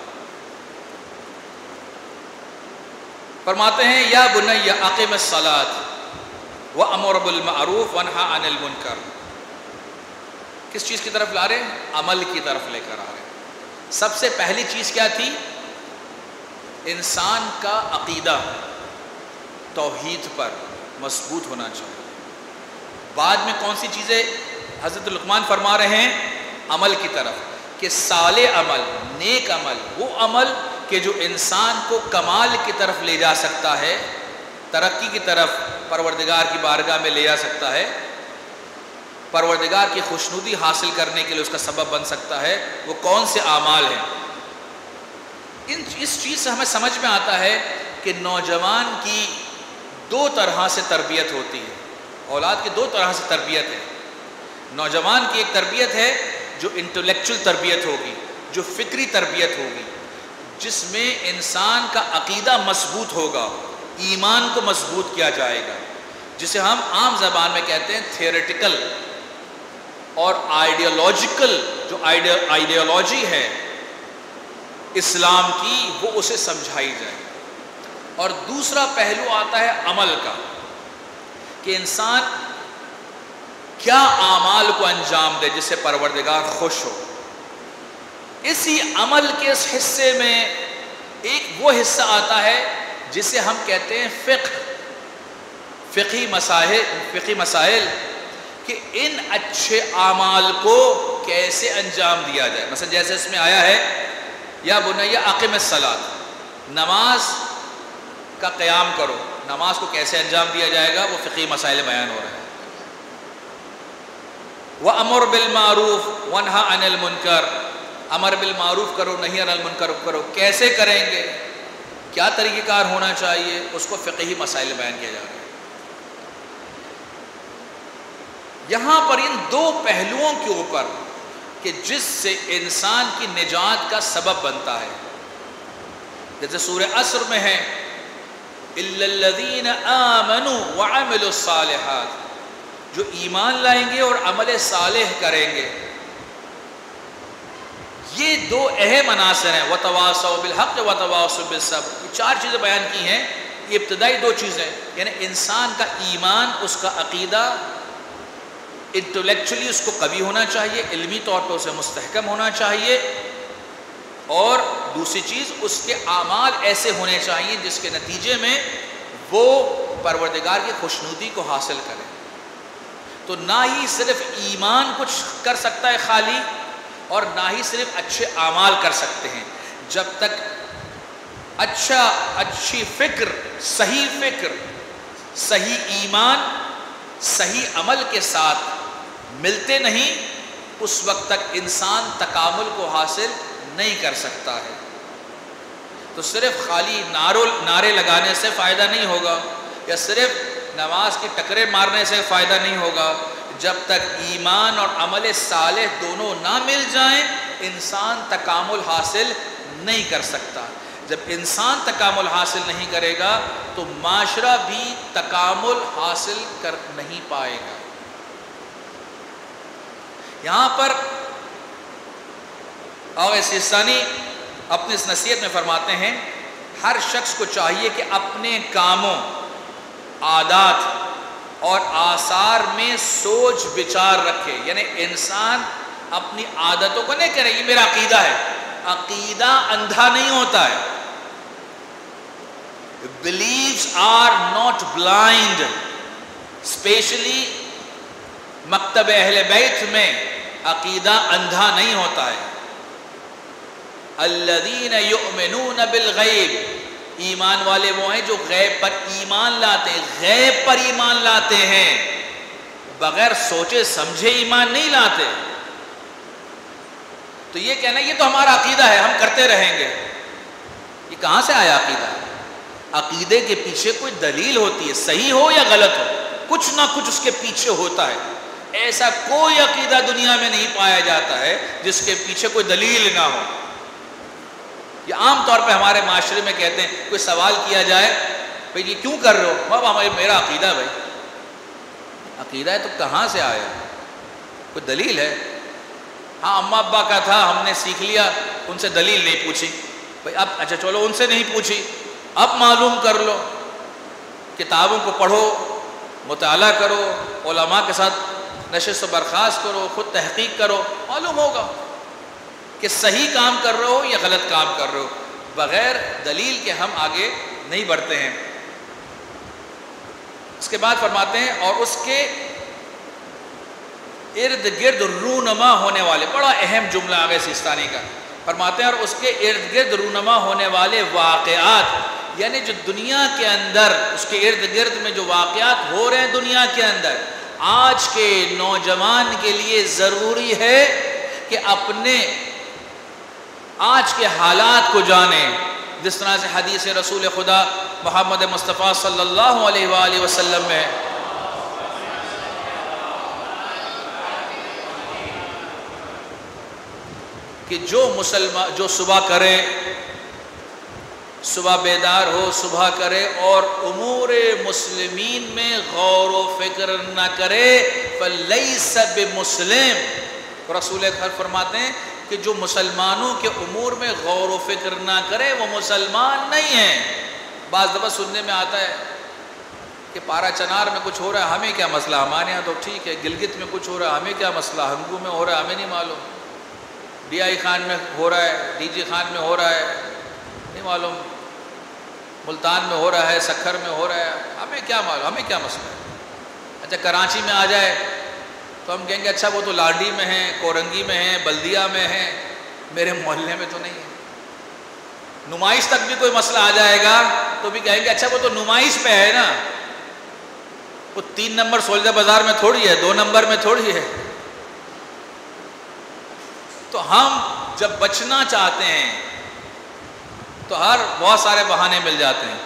فرماتے ہیں یا بنی اقم الصلاۃ وامر بالمعروف وانہا عن المنکر. کس چیز کی طرف لا رہے ہیں؟ عمل کی طرف لے کر آ رہے ہیں. سب سے پہلی چیز کیا تھی؟ انسان کا عقیدہ توحید پر مضبوط ہونا چاہیے. بعد میں کون سی چیزیں حضرت لقمان فرما رہے ہیں؟ عمل کی طرف، کہ صالح عمل، نیک عمل، وہ عمل کہ جو انسان کو کمال کی طرف لے جا سکتا ہے، ترقی کی طرف پروردگار کی بارگاہ میں لے جا سکتا ہے، پروردگار کی خوشنودی حاصل کرنے کے لیے اس کا سبب بن سکتا ہے. وہ کون سے اعمال ہیں؟ ان اس چیز سے ہمیں سمجھ میں آتا ہے کہ نوجوان کی دو طرح سے تربیت ہوتی ہے. اولاد کی دو طرح سے تربیت ہے. نوجوان کی ایک تربیت ہے جو انٹلیکچول تربیت ہوگی، جو فکری تربیت ہوگی، جس میں انسان کا عقیدہ مضبوط ہوگا، ایمان کو مضبوط کیا جائے گا، جسے ہم عام زبان میں کہتے ہیں تھیوریٹیکل اور آئیڈیالوجیکل. جو آئیڈیالوجی ہے اسلام کی وہ اسے سمجھائی جائے. اور دوسرا پہلو آتا ہے عمل کا، کہ انسان کیا اعمال کو انجام دے جس سے پروردگار خوش ہو. اسی عمل کے اس حصے میں ایک وہ حصہ آتا ہے جسے ہم کہتے ہیں فقہ، فقہی مسائل فقہی مسائل کہ ان اچھے اعمال کو کیسے انجام دیا جائے. مثلا جیسے اس میں آیا ہے یا بنی اقم الصلاۃ، نماز کا قیام کرو، نماز کو کیسے انجام دیا جائے گا وہ فقہی مسائل بیان ہو رہے ہیں. وَأَمُرْ بِالْمَعْرُوفِ وَانْهَ عَنِ الْمُنْكَرِ، امر بالمعروف کرو نہیں عن المنکر کرو. کیسے کریں گے، کیا طریقہ کار ہونا چاہیے، اس کو فقہی مسائل بیان کیا جا رہا ہے. یہاں پر ان دو پہلوؤں کے اوپر کہ جس سے انسان کی نجات کا سبب بنتا ہے. جیسے سورہ عصر میں ہے اِلَّا الَّذِينَ آمَنُوا وَعَمِلُوا الصَّالِحَاتِ، جو ایمان لائیں گے اور عمل صالح کریں گے. یہ دو اہم عناصر ہیں، وَتَوَاصَوْا بِالْحَقِّ وَتَوَاصَوْا بِالصَّبْرِ. یہ چار چیزیں بیان کی ہیں. یہ ابتدائی دو چیزیں، یعنی انسان کا ایمان، اس کا عقیدہ انٹلیکچولی اس کو قوی ہونا چاہیے، علمی طور پہ اسے مستحکم ہونا چاہیے، اور دوسری چیز اس کے اعمال ایسے ہونے چاہیے جس کے نتیجے میں وہ پروردگار کی خوشنودی کو حاصل کرے. تو نہ ہی صرف ایمان کچھ کر سکتا ہے خالی، اور نہ ہی صرف اچھے اعمال کر سکتے ہیں. جب تک اچھا اچھی فکر، صحیح فکر، صحیح ایمان، صحیح عمل کے ساتھ ملتے نہیں، اس وقت تک انسان تکامل کو حاصل نہیں کر سکتا ہے. تو صرف خالی نعروں نعرے لگانے سے فائدہ نہیں ہوگا، یا صرف نماز کی ٹکرے مارنے سے فائدہ نہیں ہوگا. جب تک ایمان اور عمل صالح دونوں نہ مل جائیں، انسان تکامل حاصل نہیں کر سکتا. جب انسان تکامل حاصل نہیں کرے گا تو معاشرہ بھی تکامل حاصل کر نہیں پائے گا. یہاں پر آغا سیستانی اپنی اس نصیحت میں فرماتے ہیں، ہر شخص کو چاہیے کہ اپنے کاموں، عادات اور آثار میں سوچ بچار رکھے. یعنی انسان اپنی عادتوں کو نہیں کرے یہ میرا عقیدہ ہے. عقیدہ اندھا نہیں ہوتا ہے. Beliefs are not blind. Especially مکتب اہل بیت میں عقیدہ اندھا نہیں ہوتا ہے. الذین یؤمنون بالغیب، ایمان والے وہ ہیں جو غیب پر ایمان لاتے ہیں. غیب پر ایمان لاتے ہیں، بغیر سوچے سمجھے ایمان نہیں لاتے. تو یہ کہنا یہ تو ہمارا عقیدہ ہے، ہم کرتے رہیں گے، یہ کہاں سے آیا عقیدہ؟ عقیدے کے پیچھے کوئی دلیل ہوتی ہے، صحیح ہو یا غلط ہو، کچھ نہ کچھ اس کے پیچھے ہوتا ہے. ایسا کوئی عقیدہ دنیا میں نہیں پایا جاتا ہے جس کے پیچھے کوئی دلیل نہ ہو. یہ عام طور پہ ہمارے معاشرے میں کہتے ہیں، کوئی سوال کیا جائے بھئی یہ کیوں کر رہے ہو؟ بابا ہمارا میرا عقیدہ. بھائی عقیدہ ہے تو کہاں سے آیا؟ کوئی دلیل ہے؟ ہاں اماں ابا کا تھا، ہم نے سیکھ لیا، ان سے دلیل نہیں پوچھی. بھائی اب اچھا چلو ان سے نہیں پوچھی، اب معلوم کر لو، کتابوں کو پڑھو، مطالعہ کرو، علماء کے ساتھ نشست و برخاست کرو، خود تحقیق کرو، معلوم ہوگا کہ صحیح کام کر رہے ہو یا غلط کام کر رہے ہو. بغیر دلیل کے ہم آگے نہیں بڑھتے ہیں. اس کے بعد فرماتے ہیں اور اس کے ارد گرد رونما ہونے والے، بڑا اہم جملہ آگے سیستانی کا فرماتے ہیں، اور اس کے ارد گرد رونما ہونے والے واقعات، یعنی جو دنیا کے اندر اس کے ارد گرد میں جو واقعات ہو رہے ہیں دنیا کے اندر، آج کے نوجوان کے لیے ضروری ہے کہ اپنے آج کے حالات کو جانیں. جس طرح سے حدیث رسول خدا محمد مصطفیٰ صلی اللہ علیہ وآلہ وسلم میں کہ جو مسلمان جو صبح کرے، صبح بیدار ہو، صبح کرے اور امور مسلمین میں غور و فکر نہ کرے فلیس بمسلم. رسول اکرم فرماتے ہیں کہ جو مسلمانوں کے امور میں غور و فکر نہ کرے وہ مسلمان نہیں ہے. بعض دفعہ سننے میں آتا ہے کہ پارا چنار میں کچھ ہو رہا ہے، ہمیں کیا مسئلہ، ہمارے یہاں تو ٹھیک ہے. گلگت میں کچھ ہو رہا ہے، ہمیں کیا مسئلہ، ہنگو میں ہو رہا ہے، ہمیں نہیں معلوم. ڈی آئی خان میں ہو رہا ہے، ڈی جی خان میں ہو رہا ہے، نہیں معلوم. ملتان میں ہو رہا ہے، سکھر میں ہو رہا ہے، ہمیں کیا معلوم، ہمیں کیا مسئلہ ہے. اچھا کراچی میں آ جائے تو ہم کہیں گے اچھا وہ تو لانڈی میں ہیں، کورنگی میں ہیں، بلدیہ میں ہیں، میرے محلے میں تو نہیں ہے. نمائش تک بھی کوئی مسئلہ آ جائے گا تو بھی کہیں گے اچھا وہ تو نمائش پہ ہے نا، وہ تین نمبر سولجہ بازار میں تھوڑی ہے، دو نمبر میں تھوڑی ہے. تو ہم جب بچنا چاہتے ہیں تو ہر بہت سارے بہانے مل جاتے ہیں.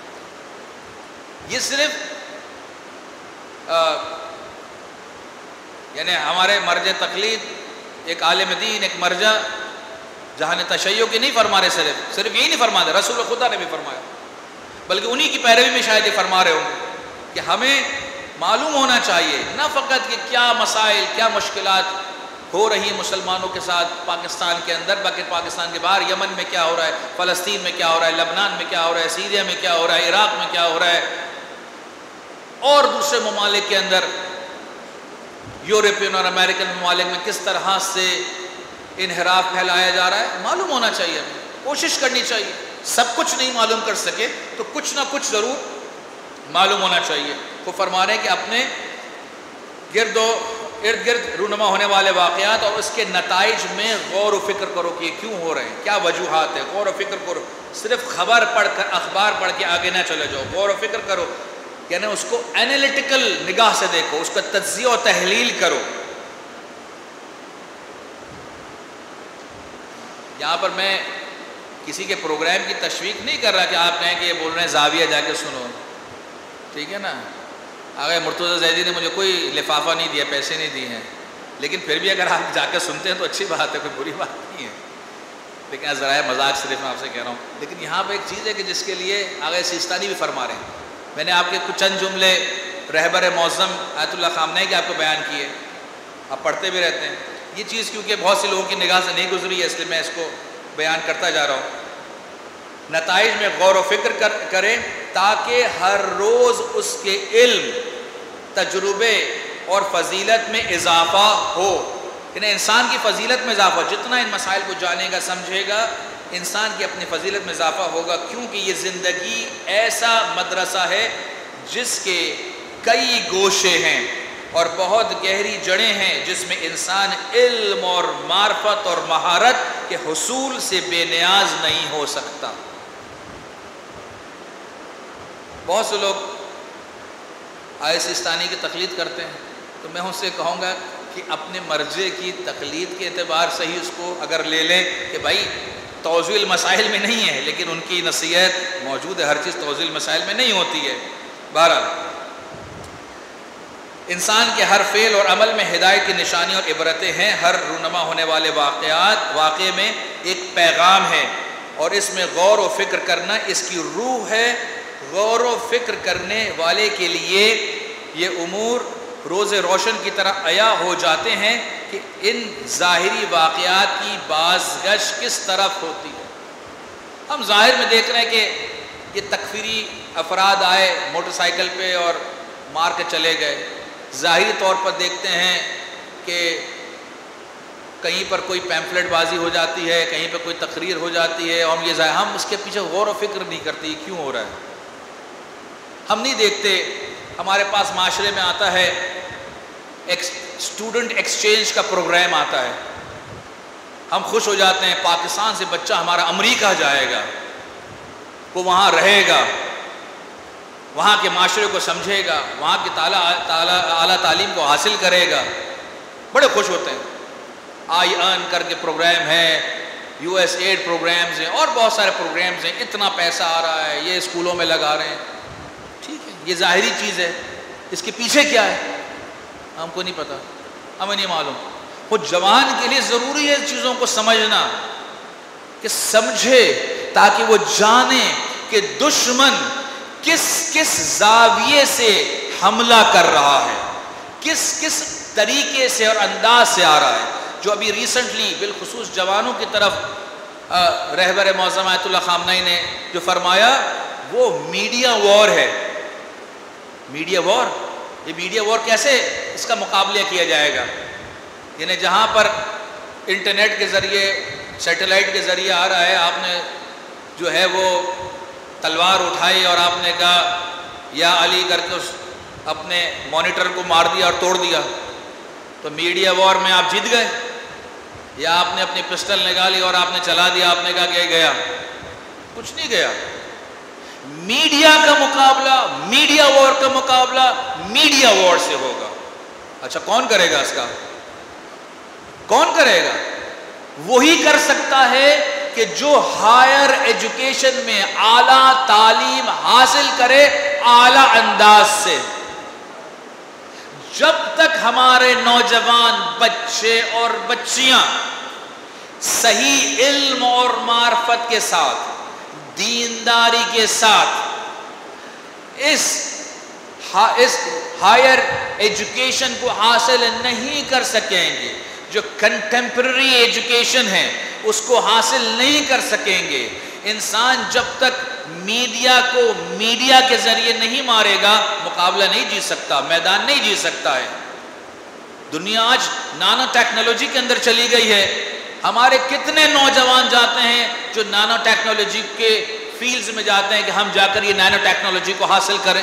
یہ صرف آ, یعنی ہمارے مرج تقلید ایک عالم دین، ایک مرجع جہاں نے تشیع کی نہیں فرما رہے، صرف صرف یہی نہیں فرما رہے، رسول خدا نے بھی فرمایا، بلکہ انہی کی پیروی میں شاید یہ فرما رہے ہوں کہ ہمیں معلوم ہونا چاہیے نہ فقط کہ کیا مسائل، کیا مشکلات ہو رہی ہیں مسلمانوں کے ساتھ پاکستان کے اندر، باقی پاکستان کے باہر یمن میں کیا ہو رہا ہے، فلسطین میں کیا ہو رہا ہے، لبنان میں کیا ہو رہا ہے، سیریا میں کیا ہو رہا ہے، عراق میں کیا ہو رہا ہے، اور دوسرے ممالک کے اندر، یورپین اور امریکن ممالک میں کس طرح سے انحراف پھیلایا جا رہا ہے، معلوم ہونا چاہیے، کوشش کرنی چاہیے۔ سب کچھ نہیں معلوم کر سکے تو کچھ نہ کچھ ضرور معلوم ہونا چاہیے۔ وہ فرما رہے ہیں کہ اپنے گرد و ارد گرد رونما ہونے والے واقعات اور اس کے نتائج میں غور و فکر کرو کہ یہ کیوں ہو رہے ہیں، کیا وجوہات ہیں، غور و فکر کرو، صرف خبر پڑھ کر اخبار پڑھ کے آگے نہ چلے جاؤ، غور و فکر کرو، یعنی اس کو اینالیٹیکل نگاہ سے دیکھو، اس کا تجزیہ و تحلیل کرو۔ یہاں پر میں کسی کے پروگرام کی تشویق نہیں کر رہا کہ آپ کہیں کہ یہ بول رہے ہیں زاویہ جا کے سنو، ٹھیک ہے نا، آگے مرتضیٰ زیدی نے مجھے کوئی لفافہ نہیں دیا، پیسے نہیں دیے ہیں، لیکن پھر بھی اگر آپ جا کے سنتے ہیں تو اچھی بات ہے، کوئی بری بات نہیں ہے، لیکن ذرائع مذاق صرف میں آپ سے کہہ رہا ہوں۔ لیکن یہاں پہ ایک چیز ہے کہ جس کے لیے آگے سیستانی بھی فرما رہے ہیں، میں نے آپ کے کچھ چند جملے رہبر معظم آیت اللہ خامنہئی کے آپ کو بیان کیے، آپ پڑھتے بھی رہتے ہیں، یہ چیز کیونکہ بہت سے لوگوں کی نگاہ سے نہیں گزری ہے اس لیے میں اس کو بیان کرتا جا رہا ہوں۔ نتائج میں غور و فکر کریں تاکہ ہر روز اس کے علم، تجربے اور فضیلت میں اضافہ ہو، یعنی انسان کی فضیلت میں اضافہ ہو، جتنا ان مسائل کو جانے گا سمجھے گا انسان کی اپنی فضیلت میں اضافہ ہوگا، کیونکہ یہ زندگی ایسا مدرسہ ہے جس کے کئی گوشے ہیں اور بہت گہری جڑیں ہیں، جس میں انسان علم اور معرفت اور مہارت کے حصول سے بے نیاز نہیں ہو سکتا۔ بہت سے لوگ آئے سیستانی کی تقلید کرتے ہیں، تو میں ان سے کہوں گا کہ اپنے مرجع کی تقلید کے اعتبار سے ہی اس کو اگر لے لیں کہ بھائی توضیح المسائل میں نہیں ہے، لیکن ان کی نصیحت موجود ہے، ہر چیز توضیح المسائل میں نہیں ہوتی ہے۔ بہرحال انسان کے ہر فعل اور عمل میں ہدایت کی نشانی اور عبرتیں ہیں، ہر رونما ہونے والے واقعات واقع میں ایک پیغام ہے، اور اس میں غور و فکر کرنا اس کی روح ہے۔ غور و فکر کرنے والے کے لیے یہ امور روز روشن کی طرح عیاں ہو جاتے ہیں کہ ان ظاہری واقعات کی بازگشت کس طرف ہوتی ہے۔ ہم ظاہر میں دیکھ رہے ہیں کہ یہ تکفیری افراد آئے موٹر سائیکل پہ اور مار کے چلے گئے، ظاہری طور پر دیکھتے ہیں کہ کہیں پر کوئی پیمفلٹ بازی ہو جاتی ہے، کہیں پہ کوئی تقریر ہو جاتی ہے، اور ہم یہ ہم اس کے پیچھے غور و فکر نہیں کرتے کیوں ہو رہا ہے، ہم نہیں دیکھتے۔ ہمارے پاس معاشرے میں آتا ہے ایک اسٹوڈنٹ ایکسچینج کا پروگرام آتا ہے، ہم خوش ہو جاتے ہیں، پاکستان سے بچہ ہمارا امریکہ جائے گا، وہ وہاں رہے گا، وہاں کے معاشرے کو سمجھے گا، وہاں کی اعلیٰ تعلیم کو حاصل کرے گا، بڑے خوش ہوتے ہیں۔ آئی ارن کر کے پروگرام ہے، یو ایس ایڈ پروگرامز ہیں، اور بہت سارے پروگرامز ہیں، اتنا پیسہ آ رہا ہے، یہ اسکولوں میں لگا رہے ہیں، ٹھیک ہے، یہ ظاہری چیز ہے، اس کے پیچھے کیا ہے ہم کو نہیں پتا، ہمیں نہیں معلوم۔ وہ جوان کے لیے ضروری ہے چیزوں کو سمجھنا، کہ سمجھے تاکہ وہ جانے کہ دشمن کس کس زاویے سے حملہ کر رہا ہے، کس کس طریقے سے اور انداز سے آ رہا ہے۔ جو ابھی ریسنٹلی بالخصوص جوانوں کی طرف رہبر معظم آیت اللہ خامنہئی نے جو فرمایا وہ میڈیا وار ہے۔ میڈیا وار، یہ میڈیا وار کیسے اس کا مقابلہ کیا جائے گا؟ یعنی جہاں پر انٹرنیٹ کے ذریعے، سیٹلائٹ کے ذریعے آ رہا ہے، آپ نے جو ہے وہ تلوار اٹھائی اور آپ نے کہا یا علی کر کے اس اپنے مانیٹر کو مار دیا اور توڑ دیا، تو میڈیا وار میں آپ جیت گئے؟ یا آپ نے اپنی پسٹل نکالی اور آپ نے چلا دیا، آپ نے کہا کہ گیا؟ کچھ نہیں گیا۔ میڈیا کا مقابلہ، میڈیا وار کا مقابلہ میڈیا وار سے ہوگا۔ اچھا کون کرے گا اس کا؟ کون کرے گا؟ وہی کر سکتا ہے کہ جو ہائر ایجوکیشن میں اعلیٰ تعلیم حاصل کرے اعلیٰ انداز سے۔ جب تک ہمارے نوجوان بچے اور بچیاں صحیح علم اور معرفت کے ساتھ، دینداری کے ساتھ اس اس ہائر ایجوکیشن کو حاصل نہیں کر سکیں گے، جو کنٹمپرری ایجوکیشن ہے اس کو حاصل نہیں کر سکیں گے، انسان جب تک میڈیا کو میڈیا کے ذریعے نہیں مارے گا مقابلہ نہیں جیت سکتا، میدان نہیں جیت سکتا ہے۔ دنیا آج نانو ٹیکنالوجی کے اندر چلی گئی ہے، ہمارے کتنے نوجوان جاتے ہیں جو نانو ٹیکنالوجی کے فیلڈز میں جاتے ہیں کہ ہم جا کر یہ نانو ٹیکنالوجی کو حاصل کریں۔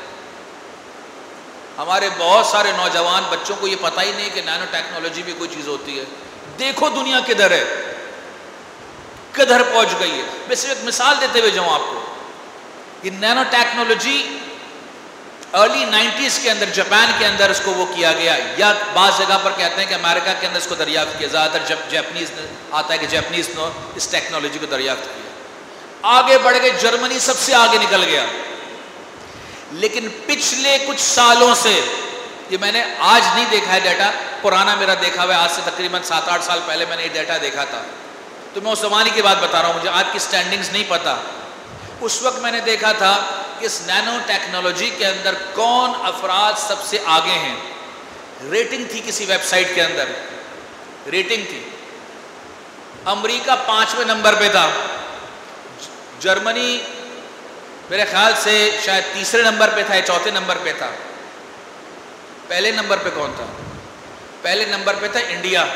ہمارے بہت سارے نوجوان بچوں کو یہ پتہ ہی نہیں کہ نانو ٹیکنالوجی بھی کوئی چیز ہوتی ہے۔ دیکھو دنیا کدھر ہے، کدھر پہنچ گئی ہے۔ میں صرف ایک مثال دیتے ہوئے جاؤں آپ کو، یہ نانو ٹیکنالوجی ارلی نائنٹیز کے اندر جاپان کے اندر اس کو وہ کیا گیا، یا بعض جگہ پر کہتے ہیں کہ امریکہ کے اندر اس کو دریافت کیا، زیادہ تر جب جاپنیز آتا ہے کہ جاپنیز نے اس ٹیکنالوجی کو دریافت کیا، آگے بڑھ گئے، جرمنی سب سے آگے نکل گیا۔ لیکن پچھلے کچھ سالوں سے، یہ میں نے آج نہیں دیکھا ہے ڈیٹا، پرانا میرا دیکھا ہوا ہے، آج سے تقریباً سات آٹھ سال پہلے میں نے یہ ڈیٹا دیکھا تھا، تو میں اس زمانے کی بات بتا رہا ہوں، مجھے آج کی سٹینڈنگز نہیں پتا۔ اس وقت میں نے دیکھا تھا کہ اس نینو ٹیکنالوجی کے اندر کون افراد سب سے آگے ہیں۔ ریٹنگ تھی کسی ویب سائٹ کے اندر، ریٹنگ تھی، امریکہ پانچویں نمبر پہ تھا، جرمنی میرے خیال سے شاید تیسرے نمبر پہ تھا یا چوتھے نمبر پہ تھا۔ پہلے نمبر پہ کون تھا؟ پہلے نمبر پہ تھا انڈیا،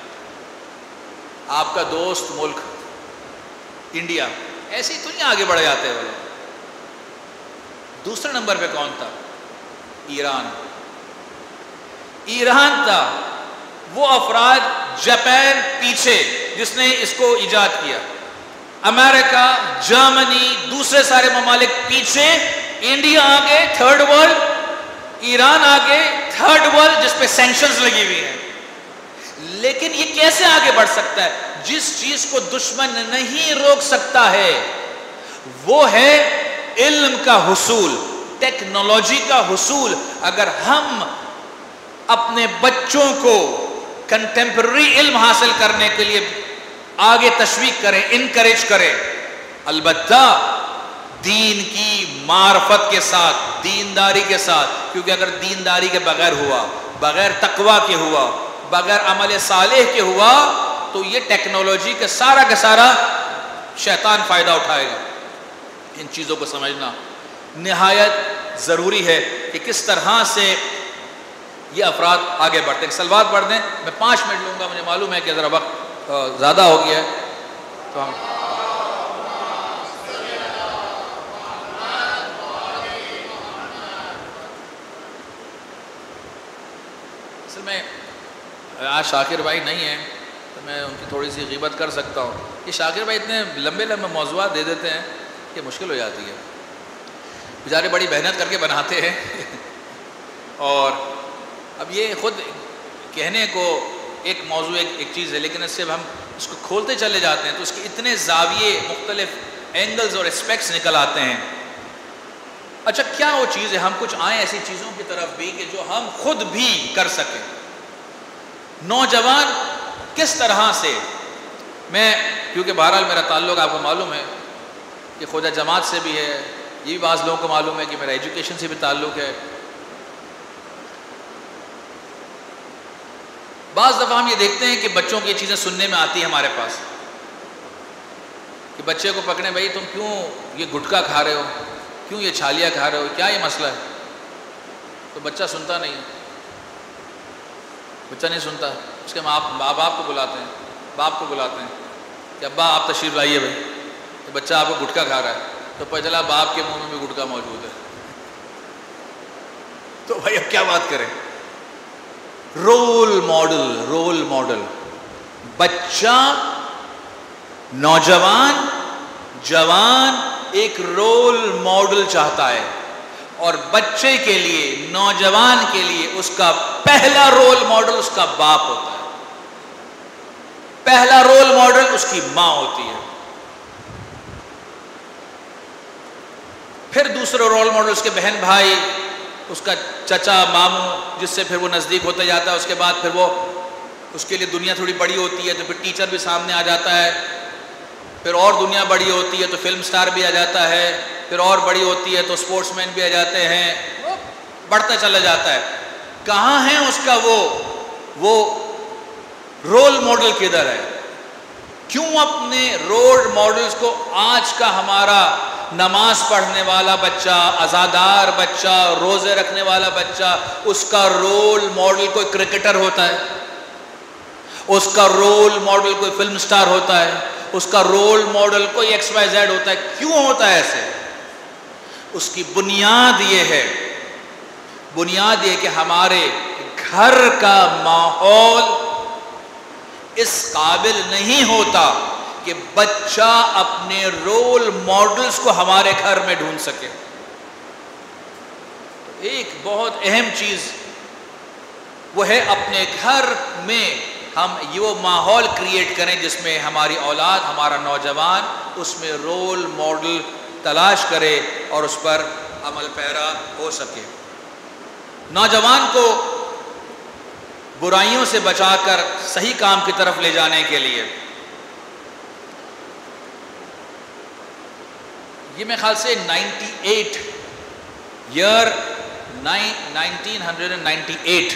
آپ کا دوست ملک انڈیا۔ ایسے ہی تو نہیں آگے بڑھ جاتے وہ لوگ۔ دوسرے نمبر پہ کون تھا؟ ایران۔ ایران تھا، وہ افراد، جاپان پیچھے جس نے اس کو ایجاد کیا، امریکہ، جرمنی، دوسرے سارے ممالک پیچھے، انڈیا آگے تھرڈ ورلڈ، ایران آگے تھرڈ ورلڈ جس پہ سینکشنز لگی ہوئی ہیں۔ لیکن یہ کیسے آگے بڑھ سکتا ہے؟ جس چیز کو دشمن نہیں روک سکتا ہے وہ ہے علم کا حصول، ٹیکنالوجی کا حصول۔ اگر ہم اپنے بچوں کو کنٹمپرری علم حاصل کرنے کے لیے آگے تشویق کریں، انکریج کریں، البتہ دین کی معرفت کے ساتھ، دینداری کے ساتھ، کیونکہ اگر دینداری کے بغیر ہوا، بغیر تقوی کے ہوا، بغیر عمل صالح کے ہوا تو یہ ٹیکنالوجی کا سارا کا سارا شیطان فائدہ اٹھائے گا۔ ان چیزوں کو سمجھنا نہایت ضروری ہے کہ کس طرح سے یہ افراد آگے بڑھتے ہیں۔ سلوات پڑھ دیں، میں پانچ منٹ لوں گا، مجھے معلوم ہے کہ ذرا وقت زیادہ ہو گیا ہے تو ہم اصل میں آج شاکر بھائی نہیں ہیں تو میں ان کی تھوڑی سی غیبت کر سکتا ہوں۔ یہ شاکر بھائی اتنے لمبے لمبے موضوعات دے دیتے ہیں کہ مشکل ہو جاتی ہے، بیچارے بڑی محنت کر کے بناتے ہیں اور اب یہ خود کہنے کو ایک موضوع ایک, ایک چیز ہے، لیکن اس سے ہم اس کو کھولتے چلے جاتے ہیں تو اس کے اتنے زاویے، مختلف اینگلز اور اسپیکٹس نکل آتے ہیں۔ اچھا کیا وہ چیز ہے؟ ہم کچھ آئیں ایسی چیزوں کی طرف بھی کہ جو ہم خود بھی کر سکیں۔ نوجوان کس طرح سے، میں کیونکہ بہرحال میرا تعلق آپ کو معلوم ہے کہ خدا جماعت سے بھی ہے، یہ بھی بعض لوگوں کو معلوم ہے کہ میرا ایجوکیشن سے بھی تعلق ہے۔ بعض دفعہ ہم یہ دیکھتے ہیں کہ بچوں کی یہ چیزیں سننے میں آتی ہیں ہمارے پاس کہ بچے کو پکڑیں، بھائی تم کیوں یہ گٹکا کھا رہے ہو، کیوں یہ چھالیاں کھا رہے ہو، کیا یہ مسئلہ ہے؟ تو بچہ سنتا نہیں، بچہ نہیں سنتا، اس کے ماں باپ کو بلاتے ہیں، باپ کو بلاتے ہیں کہ ابا آپ تشریف لائیے بھائی، تو بچہ آپ کو گٹکا کھا رہا ہے تو پتہ چلا باپ کے منہ میں بھی گٹکا موجود ہے، تو بھائی اب کیا بات کریں؟ رول ماڈل، رول ماڈل، بچہ، نوجوان، جوان ایک رول ماڈل چاہتا ہے، اور بچے کے لیے، نوجوان کے لیے اس کا پہلا رول ماڈل اس کا باپ ہوتا ہے، پہلا رول ماڈل اس کی ماں ہوتی ہے، پھر دوسرا رول ماڈل اس کے بہن بھائی، اس کا چچا ماموں جس سے پھر وہ نزدیک ہوتا جاتا ہے، اس کے بعد پھر وہ اس کے لیے دنیا تھوڑی بڑی ہوتی ہے تو پھر ٹیچر بھی سامنے آ جاتا ہے، پھر اور دنیا بڑی ہوتی ہے تو فلم سٹار بھی آ جاتا ہے، پھر اور بڑی ہوتی ہے تو سپورٹس مین بھی آ جاتے ہیں، بڑھتا چلا جاتا ہے۔ کہاں ہے اس کا وہ وہ رول ماڈل کدھر ہے؟ کیوں اپنے رول ماڈلز کو آج کا ہمارا نماز پڑھنے والا بچہ، عزادار بچہ، روزے رکھنے والا بچہ، اس کا رول ماڈل کوئی کرکٹر ہوتا ہے، اس کا رول ماڈل کوئی فلم سٹار ہوتا ہے، اس کا رول ماڈل کوئی ایکس وائی زیڈ ہوتا ہے؟ کیوں ہوتا ہے ایسے؟ اس کی بنیاد یہ ہے بنیاد یہ کہ ہمارے گھر کا ماحول اس قابل نہیں ہوتا کہ بچہ اپنے رول ماڈلز کو ہمارے گھر میں ڈھونڈ سکے۔ ایک بہت اہم چیز وہ ہے اپنے گھر میں ہم یہ وہ ماحول کریٹ کریں جس میں ہماری اولاد، ہمارا نوجوان اس میں رول ماڈل تلاش کرے اور اس پر عمل پیرا ہو سکے۔ نوجوان کو برائیوں سے بچا کر صحیح کام کی طرف لے جانے کے لیے یہ میرے خیال سے ninety eight year nineteen hundred and ninety eight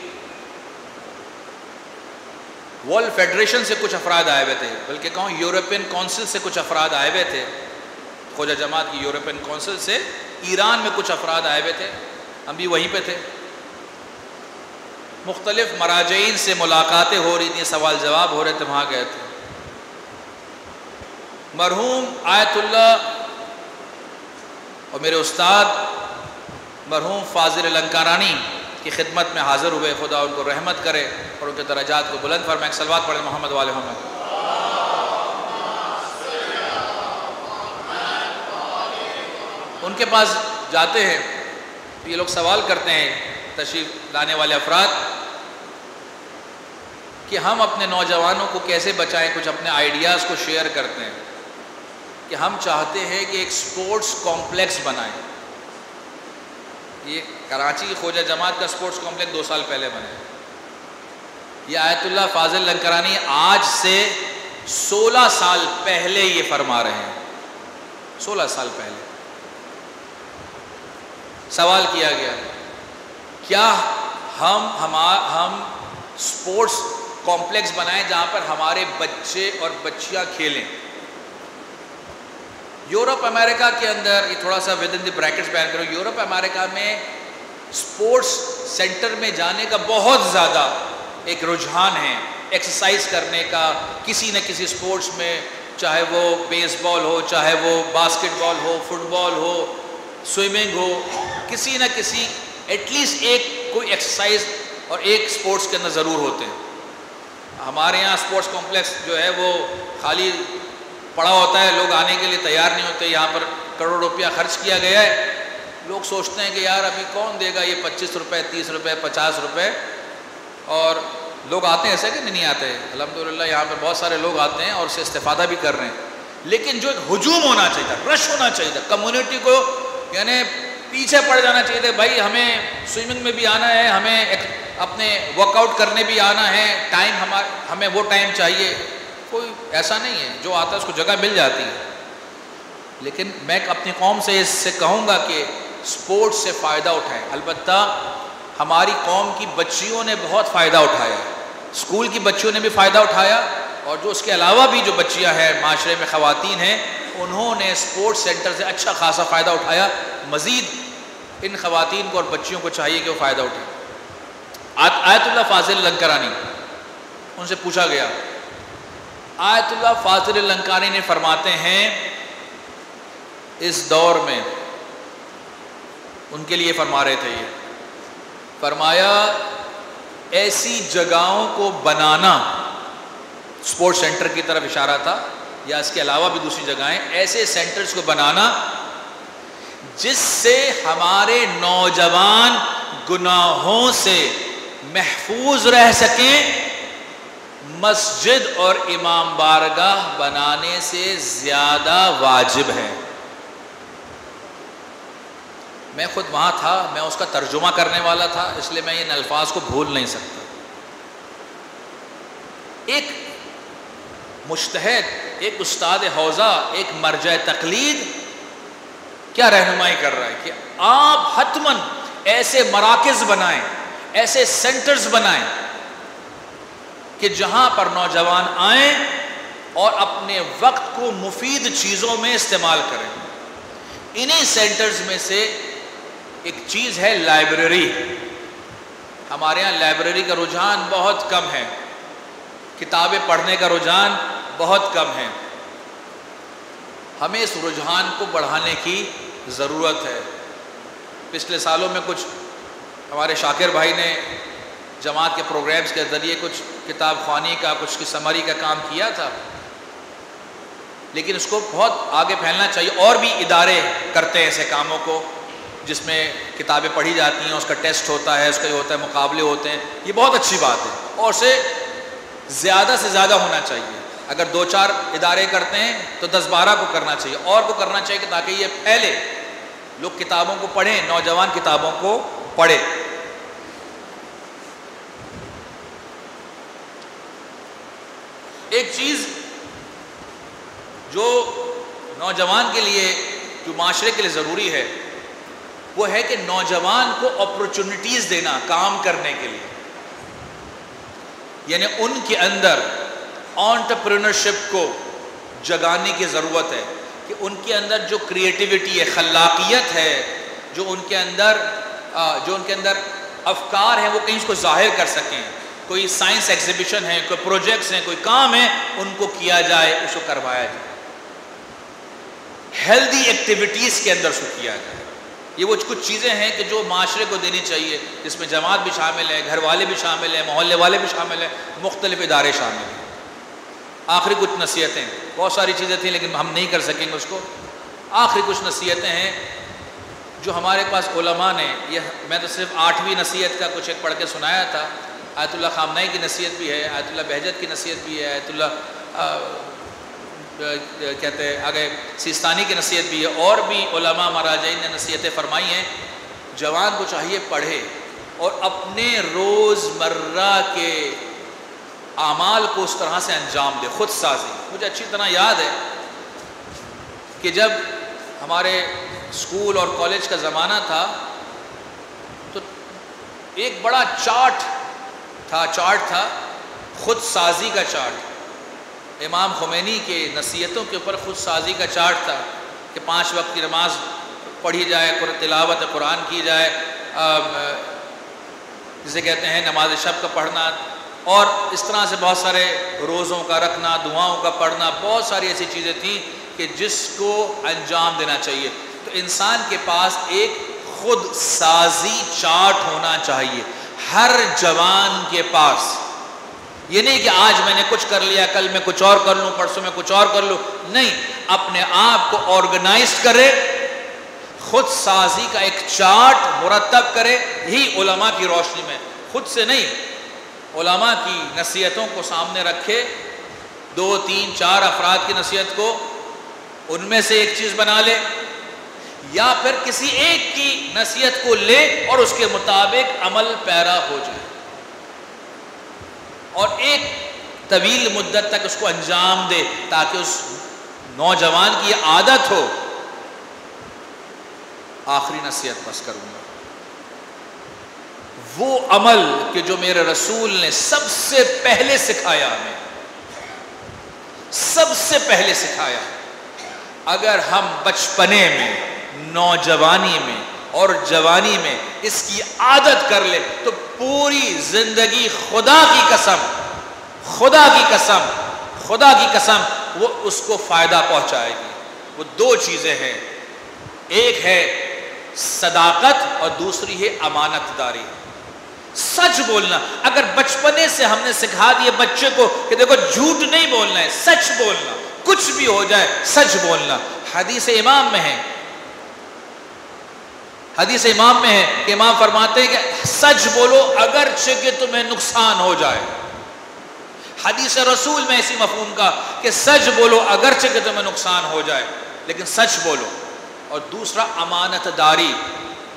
world federation سے کچھ افراد آئے ہوئے تھے، بلکہ کہوں یورپین کونسل سے کچھ افراد آئے ہوئے تھے، خواجہ جماعت کی یورپین کونسل سے ایران میں کچھ افراد آئے ہوئے تھے، ہم بھی وہیں پہ تھے۔ مختلف مراجعین سے ملاقاتیں ہو رہی تھیں، سوال جواب ہو رہے تھے، وہاں گئے تھے۔ مرحوم آیت اللہ اور میرے استاد مرحوم فاضل لنکارانی کی خدمت میں حاضر ہوئے، خدا ان کو رحمت کرے اور ان کے درجات کو بلند فرمائے۔ ایک صلوات پڑھیں محمد والے محمد۔ ان کے پاس جاتے ہیں تو یہ لوگ سوال کرتے ہیں، تشریف لانے والے افراد، کہ ہم اپنے نوجوانوں کو کیسے بچائیں۔ کچھ اپنے آئیڈیاز کو شیئر کرتے ہیں کہ ہم چاہتے ہیں کہ ایک سپورٹس کمپلیکس بنائیں۔ یہ کراچی خواجہ جماعت کا سپورٹس کمپلیکس دو سال پہلے بنے۔ یہ آیت اللہ فاضل لنکرانی آج سے سولہ سال پہلے یہ فرما رہے ہیں، سولہ سال پہلے سوال کیا گیا کیا ہم ہم سپورٹس کمپلیکس بنائیں جہاں پر ہمارے بچے اور بچیاں کھیلیں۔ یورپ امریکہ کے اندر، یہ تھوڑا سا ود ان دی بریکٹس بیان کرو، یورپ امریکہ میں سپورٹس سینٹر میں جانے کا بہت زیادہ ایک رجحان ہے، ایکسرسائز کرنے کا، کسی نہ کسی سپورٹس میں، چاہے وہ بیس بال ہو، چاہے وہ باسکٹ بال ہو، فٹ بال ہو، سوئمنگ ہو، کسی نہ کسی ایٹ لیسٹ ایک کوئی ایکسرسائز اور ایک سپورٹس کے اندر ضرور ہوتے ہیں۔ ہمارے یہاں سپورٹس کمپلیکس جو ہے وہ خالی پڑا ہوتا ہے، لوگ آنے کے لیے تیار نہیں ہوتے۔ یہاں پر کروڑ روپیہ خرچ کیا گیا ہے، لوگ سوچتے ہیں کہ یار ابھی کون دے گا یہ پچیس روپے، تیس روپے، پچاس روپے، اور لوگ آتے ہیں ایسے کہ نہیں آتے۔ الحمدللہ یہاں پر بہت سارے لوگ آتے ہیں اور اس سے استفادہ بھی کر رہے ہیں، لیکن جو ایک ہجوم ہونا چاہیے تھا، رش ہونا چاہیے تھا، کمیونٹی کو یعنی پیچھے پڑ جانا چاہیے تھا، بھائی ہمیں سوئمنگ میں بھی آنا ہے، ہمیں اپنے ورک آؤٹ کرنے بھی آنا ہے، ٹائم ہمارا ہمیں وہ ٹائم چاہیے۔ کوئی ایسا نہیں ہے، جو آتا ہے اس کو جگہ مل جاتی ہے۔ لیکن میں اپنی قوم سے اس سے کہوں گا کہ سپورٹس سے فائدہ اٹھائیں۔ البتہ ہماری قوم کی بچیوں نے بہت فائدہ اٹھایا، اسکول کی بچیوں نے بھی فائدہ اٹھایا، اور جو اس کے علاوہ بھی جو بچیاں ہیں معاشرے میں خواتین ہیں، انہوں نے سپورٹس سینٹر سے اچھا خاصا فائدہ اٹھایا۔ مزید ان خواتین کو اور بچیوں کو چاہیے کہ وہ فائدہ اٹھائیں۔ آیت اللہ فاضل لنکرانی، ان سے پوچھا گیا، آیت اللہ فاضل لنکرانی نے فرماتے ہیں اس دور میں، ان کے لیے فرما رہے تھے، یہ فرمایا ایسی جگہوں کو بنانا، سپورٹ سینٹر کی طرف اشارہ تھا، یا اس کے علاوہ بھی دوسری جگہیں، ایسے سینٹرز کو بنانا جس سے ہمارے نوجوان گناہوں سے محفوظ رہ سکیں، مسجد اور امام بارگاہ بنانے سے زیادہ واجب ہے۔ میں خود وہاں تھا، میں اس کا ترجمہ کرنے والا تھا، اس لیے میں ان الفاظ کو بھول نہیں سکتا. ایک مجتہد، ایک استاد حوزہ، ایک مرجع تقلید کیا رہنمائی کر رہا ہے کہ آپ حتماً ایسے مراکز بنائیں، ایسے سینٹرز بنائیں کہ جہاں پر نوجوان آئیں اور اپنے وقت کو مفید چیزوں میں استعمال کریں. انہی سینٹرز میں سے ایک چیز ہے لائبریری. ہمارے ہاں لائبریری کا رجحان بہت کم ہے، کتابیں پڑھنے کا رجحان بہت کم ہے. ہمیں اس رجحان کو بڑھانے کی ضرورت ہے. پچھلے سالوں میں کچھ ہمارے شاکر بھائی نے جماعت کے پروگرامز کے ذریعے کچھ کتاب خوانی کا، کچھ کی سمری کا کام کیا تھا، لیکن اس کو بہت آگے پھیلنا چاہیے. اور بھی ادارے کرتے ہیں ایسے کاموں کو جس میں کتابیں پڑھی جاتی ہیں، اس کا ٹیسٹ ہوتا ہے، اس کا یہ ہوتا ہے، مقابلے ہوتے ہیں. یہ بہت اچھی بات ہے اور اسے زیادہ سے زیادہ ہونا چاہیے. اگر دو چار ادارے کرتے ہیں تو دس بارہ کو کرنا چاہیے، اور کو کرنا چاہیے کہ تاکہ یہ پھیلے، لوگ کتابوں کو پڑھیں، نوجوان کتابوں کو پڑھیں. ایک چیز جو نوجوان کے لیے، جو معاشرے کے لیے ضروری ہے، وہ ہے کہ نوجوان کو اپرچونٹیز دینا کام کرنے کے لیے. یعنی ان کے اندر انٹرپرینرشپ کو جگانے کی ضرورت ہے کہ ان کے اندر جو کریٹیوٹی ہے، خلاقیت ہے، جو ان کے اندر جو ان کے اندر افکار ہیں، وہ کہیں اس کو ظاہر کر سکیں. کوئی سائنس ایگزیبیشن ہے، کوئی پروجیکٹس ہیں، کوئی کام ہے، ان کو کیا جائے، اس کو کروایا جائے. ہیلدی ایکٹیویٹیز کے اندر اس کو کیا جائے. یہ وہ کچھ چیزیں ہیں کہ جو معاشرے کو دینی چاہیے، جس میں جماعت بھی شامل ہے، گھر والے بھی شامل ہیں، محلے والے بھی شامل ہیں، مختلف ادارے شامل ہیں. آخری کچھ نصیحتیں، بہت ساری چیزیں تھیں لیکن ہم نہیں کر سکیں گے اس کو. آخری کچھ نصیحتیں ہیں جو ہمارے پاس علماء نے، یہ میں تو صرف آٹھویں نصیحت کا کچھ ایک پڑھ کے سنایا تھا. آیت اللہ خامنئی کی نصیحت بھی ہے، آیت اللہ بہجت کی نصیحت بھی ہے، آیت اللہ کہتے ہیں آگے سیستانی کی نصیحت بھی ہے، اور بھی علماء مراجعین نے نصیحتیں فرمائی ہیں. جوان کو چاہیے پڑھے اور اپنے روز مرہ کے اعمال کو اس طرح سے انجام دے، خود سازی. مجھے اچھی طرح یاد ہے کہ جب ہمارے اسکول اور کالج کا زمانہ تھا تو ایک بڑا چارٹ تھا چارٹ تھا خود سازی کا چارٹ. امام خمینی کے نصیحتوں کے اوپر خود سازی کا چارٹ تھا کہ پانچ وقت کی نماز پڑھی جائے، تلاوت قرآن کی جائے، جسے کہتے ہیں نماز شب کا پڑھنا، اور اس طرح سے بہت سارے روزوں کا رکھنا، دعاؤں کا پڑھنا، بہت ساری ایسی چیزیں تھیں کہ جس کو انجام دینا چاہیے. تو انسان کے پاس ایک خود سازی چارٹ ہونا چاہیے ہر جوان کے پاس. یہ نہیں کہ آج میں نے کچھ کر لیا، کل میں کچھ اور کر لوں، پرسوں میں کچھ اور کر لوں. نہیں، اپنے آپ کو آرگنائز کرے، خود سازی کا ایک چارٹ مرتب کرے. یہی علماء کی روشنی میں، خود سے نہیں، علماء کی نصیحتوں کو سامنے رکھے، دو تین چار افراد کی نصیحت کو ان میں سے ایک چیز بنا لے، یا پھر کسی ایک کی نصیحت کو لے اور اس کے مطابق عمل پیرا ہو جائے، اور ایک طویل مدت تک اس کو انجام دے تاکہ اس نوجوان کی عادت ہو. آخری نصیحت بس کروں گا، وہ عمل کہ جو میرے رسول نے سب سے پہلے سکھایا، ہمیں سب سے پہلے سکھایا. اگر ہم بچپنے میں، نوجوانی میں اور جوانی میں اس کی عادت کر لے تو پوری زندگی، خدا کی قسم خدا کی قسم خدا کی قسم وہ اس کو فائدہ پہنچائے گی. وہ دو چیزیں ہیں، ایک ہے صداقت اور دوسری ہے امانت داری. سچ بولنا. اگر بچپنے سے ہم نے سکھا دیے بچے کو کہ دیکھو جھوٹ نہیں بولنا ہے، سچ بولنا، کچھ بھی ہو جائے سچ بولنا. حدیث امام میں ہے حدیث امام میں ہے کہ امام فرماتے ہیں کہ سچ بولو اگرچہ کہ تمہیں نقصان ہو جائے. حدیث رسول میں اسی مفہوم کا کہ سچ بولو اگرچہ کہ تمہیں نقصان ہو جائے، لیکن سچ بولو. اور دوسرا امانت داری.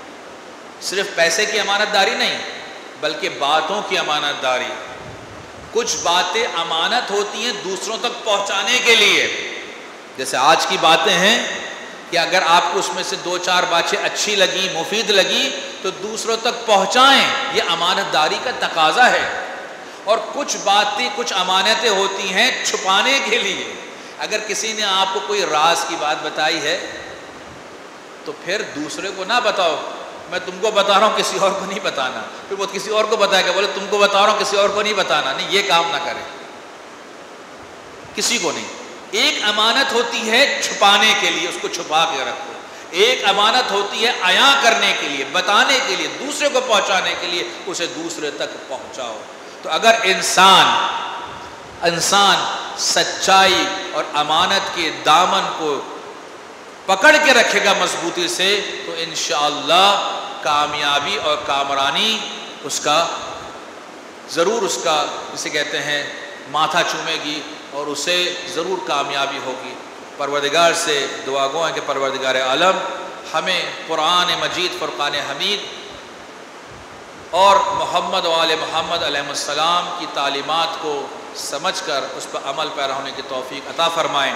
صرف پیسے کی امانت داری نہیں بلکہ باتوں کی امانت داری. کچھ باتیں امانت ہوتی ہیں دوسروں تک پہنچانے کے لیے. جیسے آج کی باتیں ہیں کہ اگر آپ کو اس میں سے دو چار باتیں اچھی لگی مفید لگی تو دوسروں تک پہنچائیں, یہ امانت داری کا تقاضا ہے. اور کچھ باتیں کچھ امانتیں ہوتی ہیں چھپانے کے لیے. اگر کسی نے آپ کو کوئی راز کی بات بتائی ہے تو پھر دوسرے کو نہ بتاؤ, میں تم کو بتا رہا ہوں کسی اور کو نہیں بتانا. پھر وہ کسی اور کو بتائے گا, بولے تم کو بتا رہا ہوں کسی اور کو نہیں بتانا. نہیں, یہ کام نہ کرے, کسی کو نہیں. ایک امانت ہوتی ہے چھپانے کے لیے, اس کو چھپا کے رکھو. ایک امانت ہوتی ہے عیاں کرنے کے لیے, بتانے کے لیے, دوسرے کو پہنچانے کے لیے, اسے دوسرے تک پہنچاؤ. تو اگر انسان انسان سچائی اور امانت کے دامن کو پکڑ کے رکھے گا مضبوطی سے تو انشاءاللہ کامیابی اور کامرانی اس کا ضرور, اس کا جسے کہتے ہیں ماتھا چومے گی اور اسے ضرور کامیابی ہوگی. پروردگار سے دعا گو ہیں کہ پروردگار عالم ہمیں قرآن مجید, فرقان حمید اور محمد و آل محمد علیہ السلام کی تعلیمات کو سمجھ کر اس پر عمل پیرا ہونے کی توفیق عطا فرمائیں.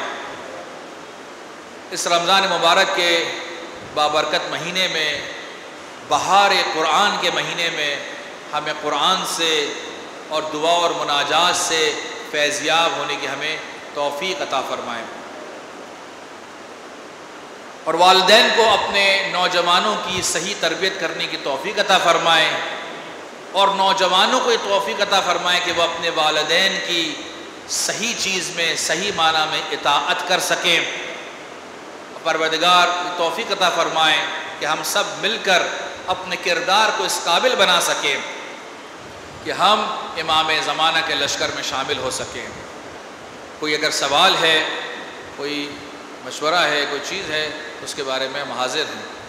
اس رمضان مبارک کے بابرکت مہینے میں, بہار قرآن کے مہینے میں ہمیں قرآن سے اور دعا اور مناجات سے فیضیاب ہونے کی ہمیں توفیق عطا فرمائیں. اور والدین کو اپنے نوجوانوں کی صحیح تربیت کرنے کی توفیق عطا فرمائیں, اور نوجوانوں کو یہ توفیق عطا فرمائیں کہ وہ اپنے والدین کی صحیح چیز میں, صحیح معنی میں اطاعت کر سکیں. پروردگار توفیق عطا فرمائیں کہ ہم سب مل کر اپنے کردار کو اس قابل بنا سکیں کہ ہم امام زمانہ کے لشکر میں شامل ہو سکیں. کوئی اگر سوال ہے, کوئی مشورہ ہے, کوئی چیز ہے, اس کے بارے میں ہم حاضر ہیں.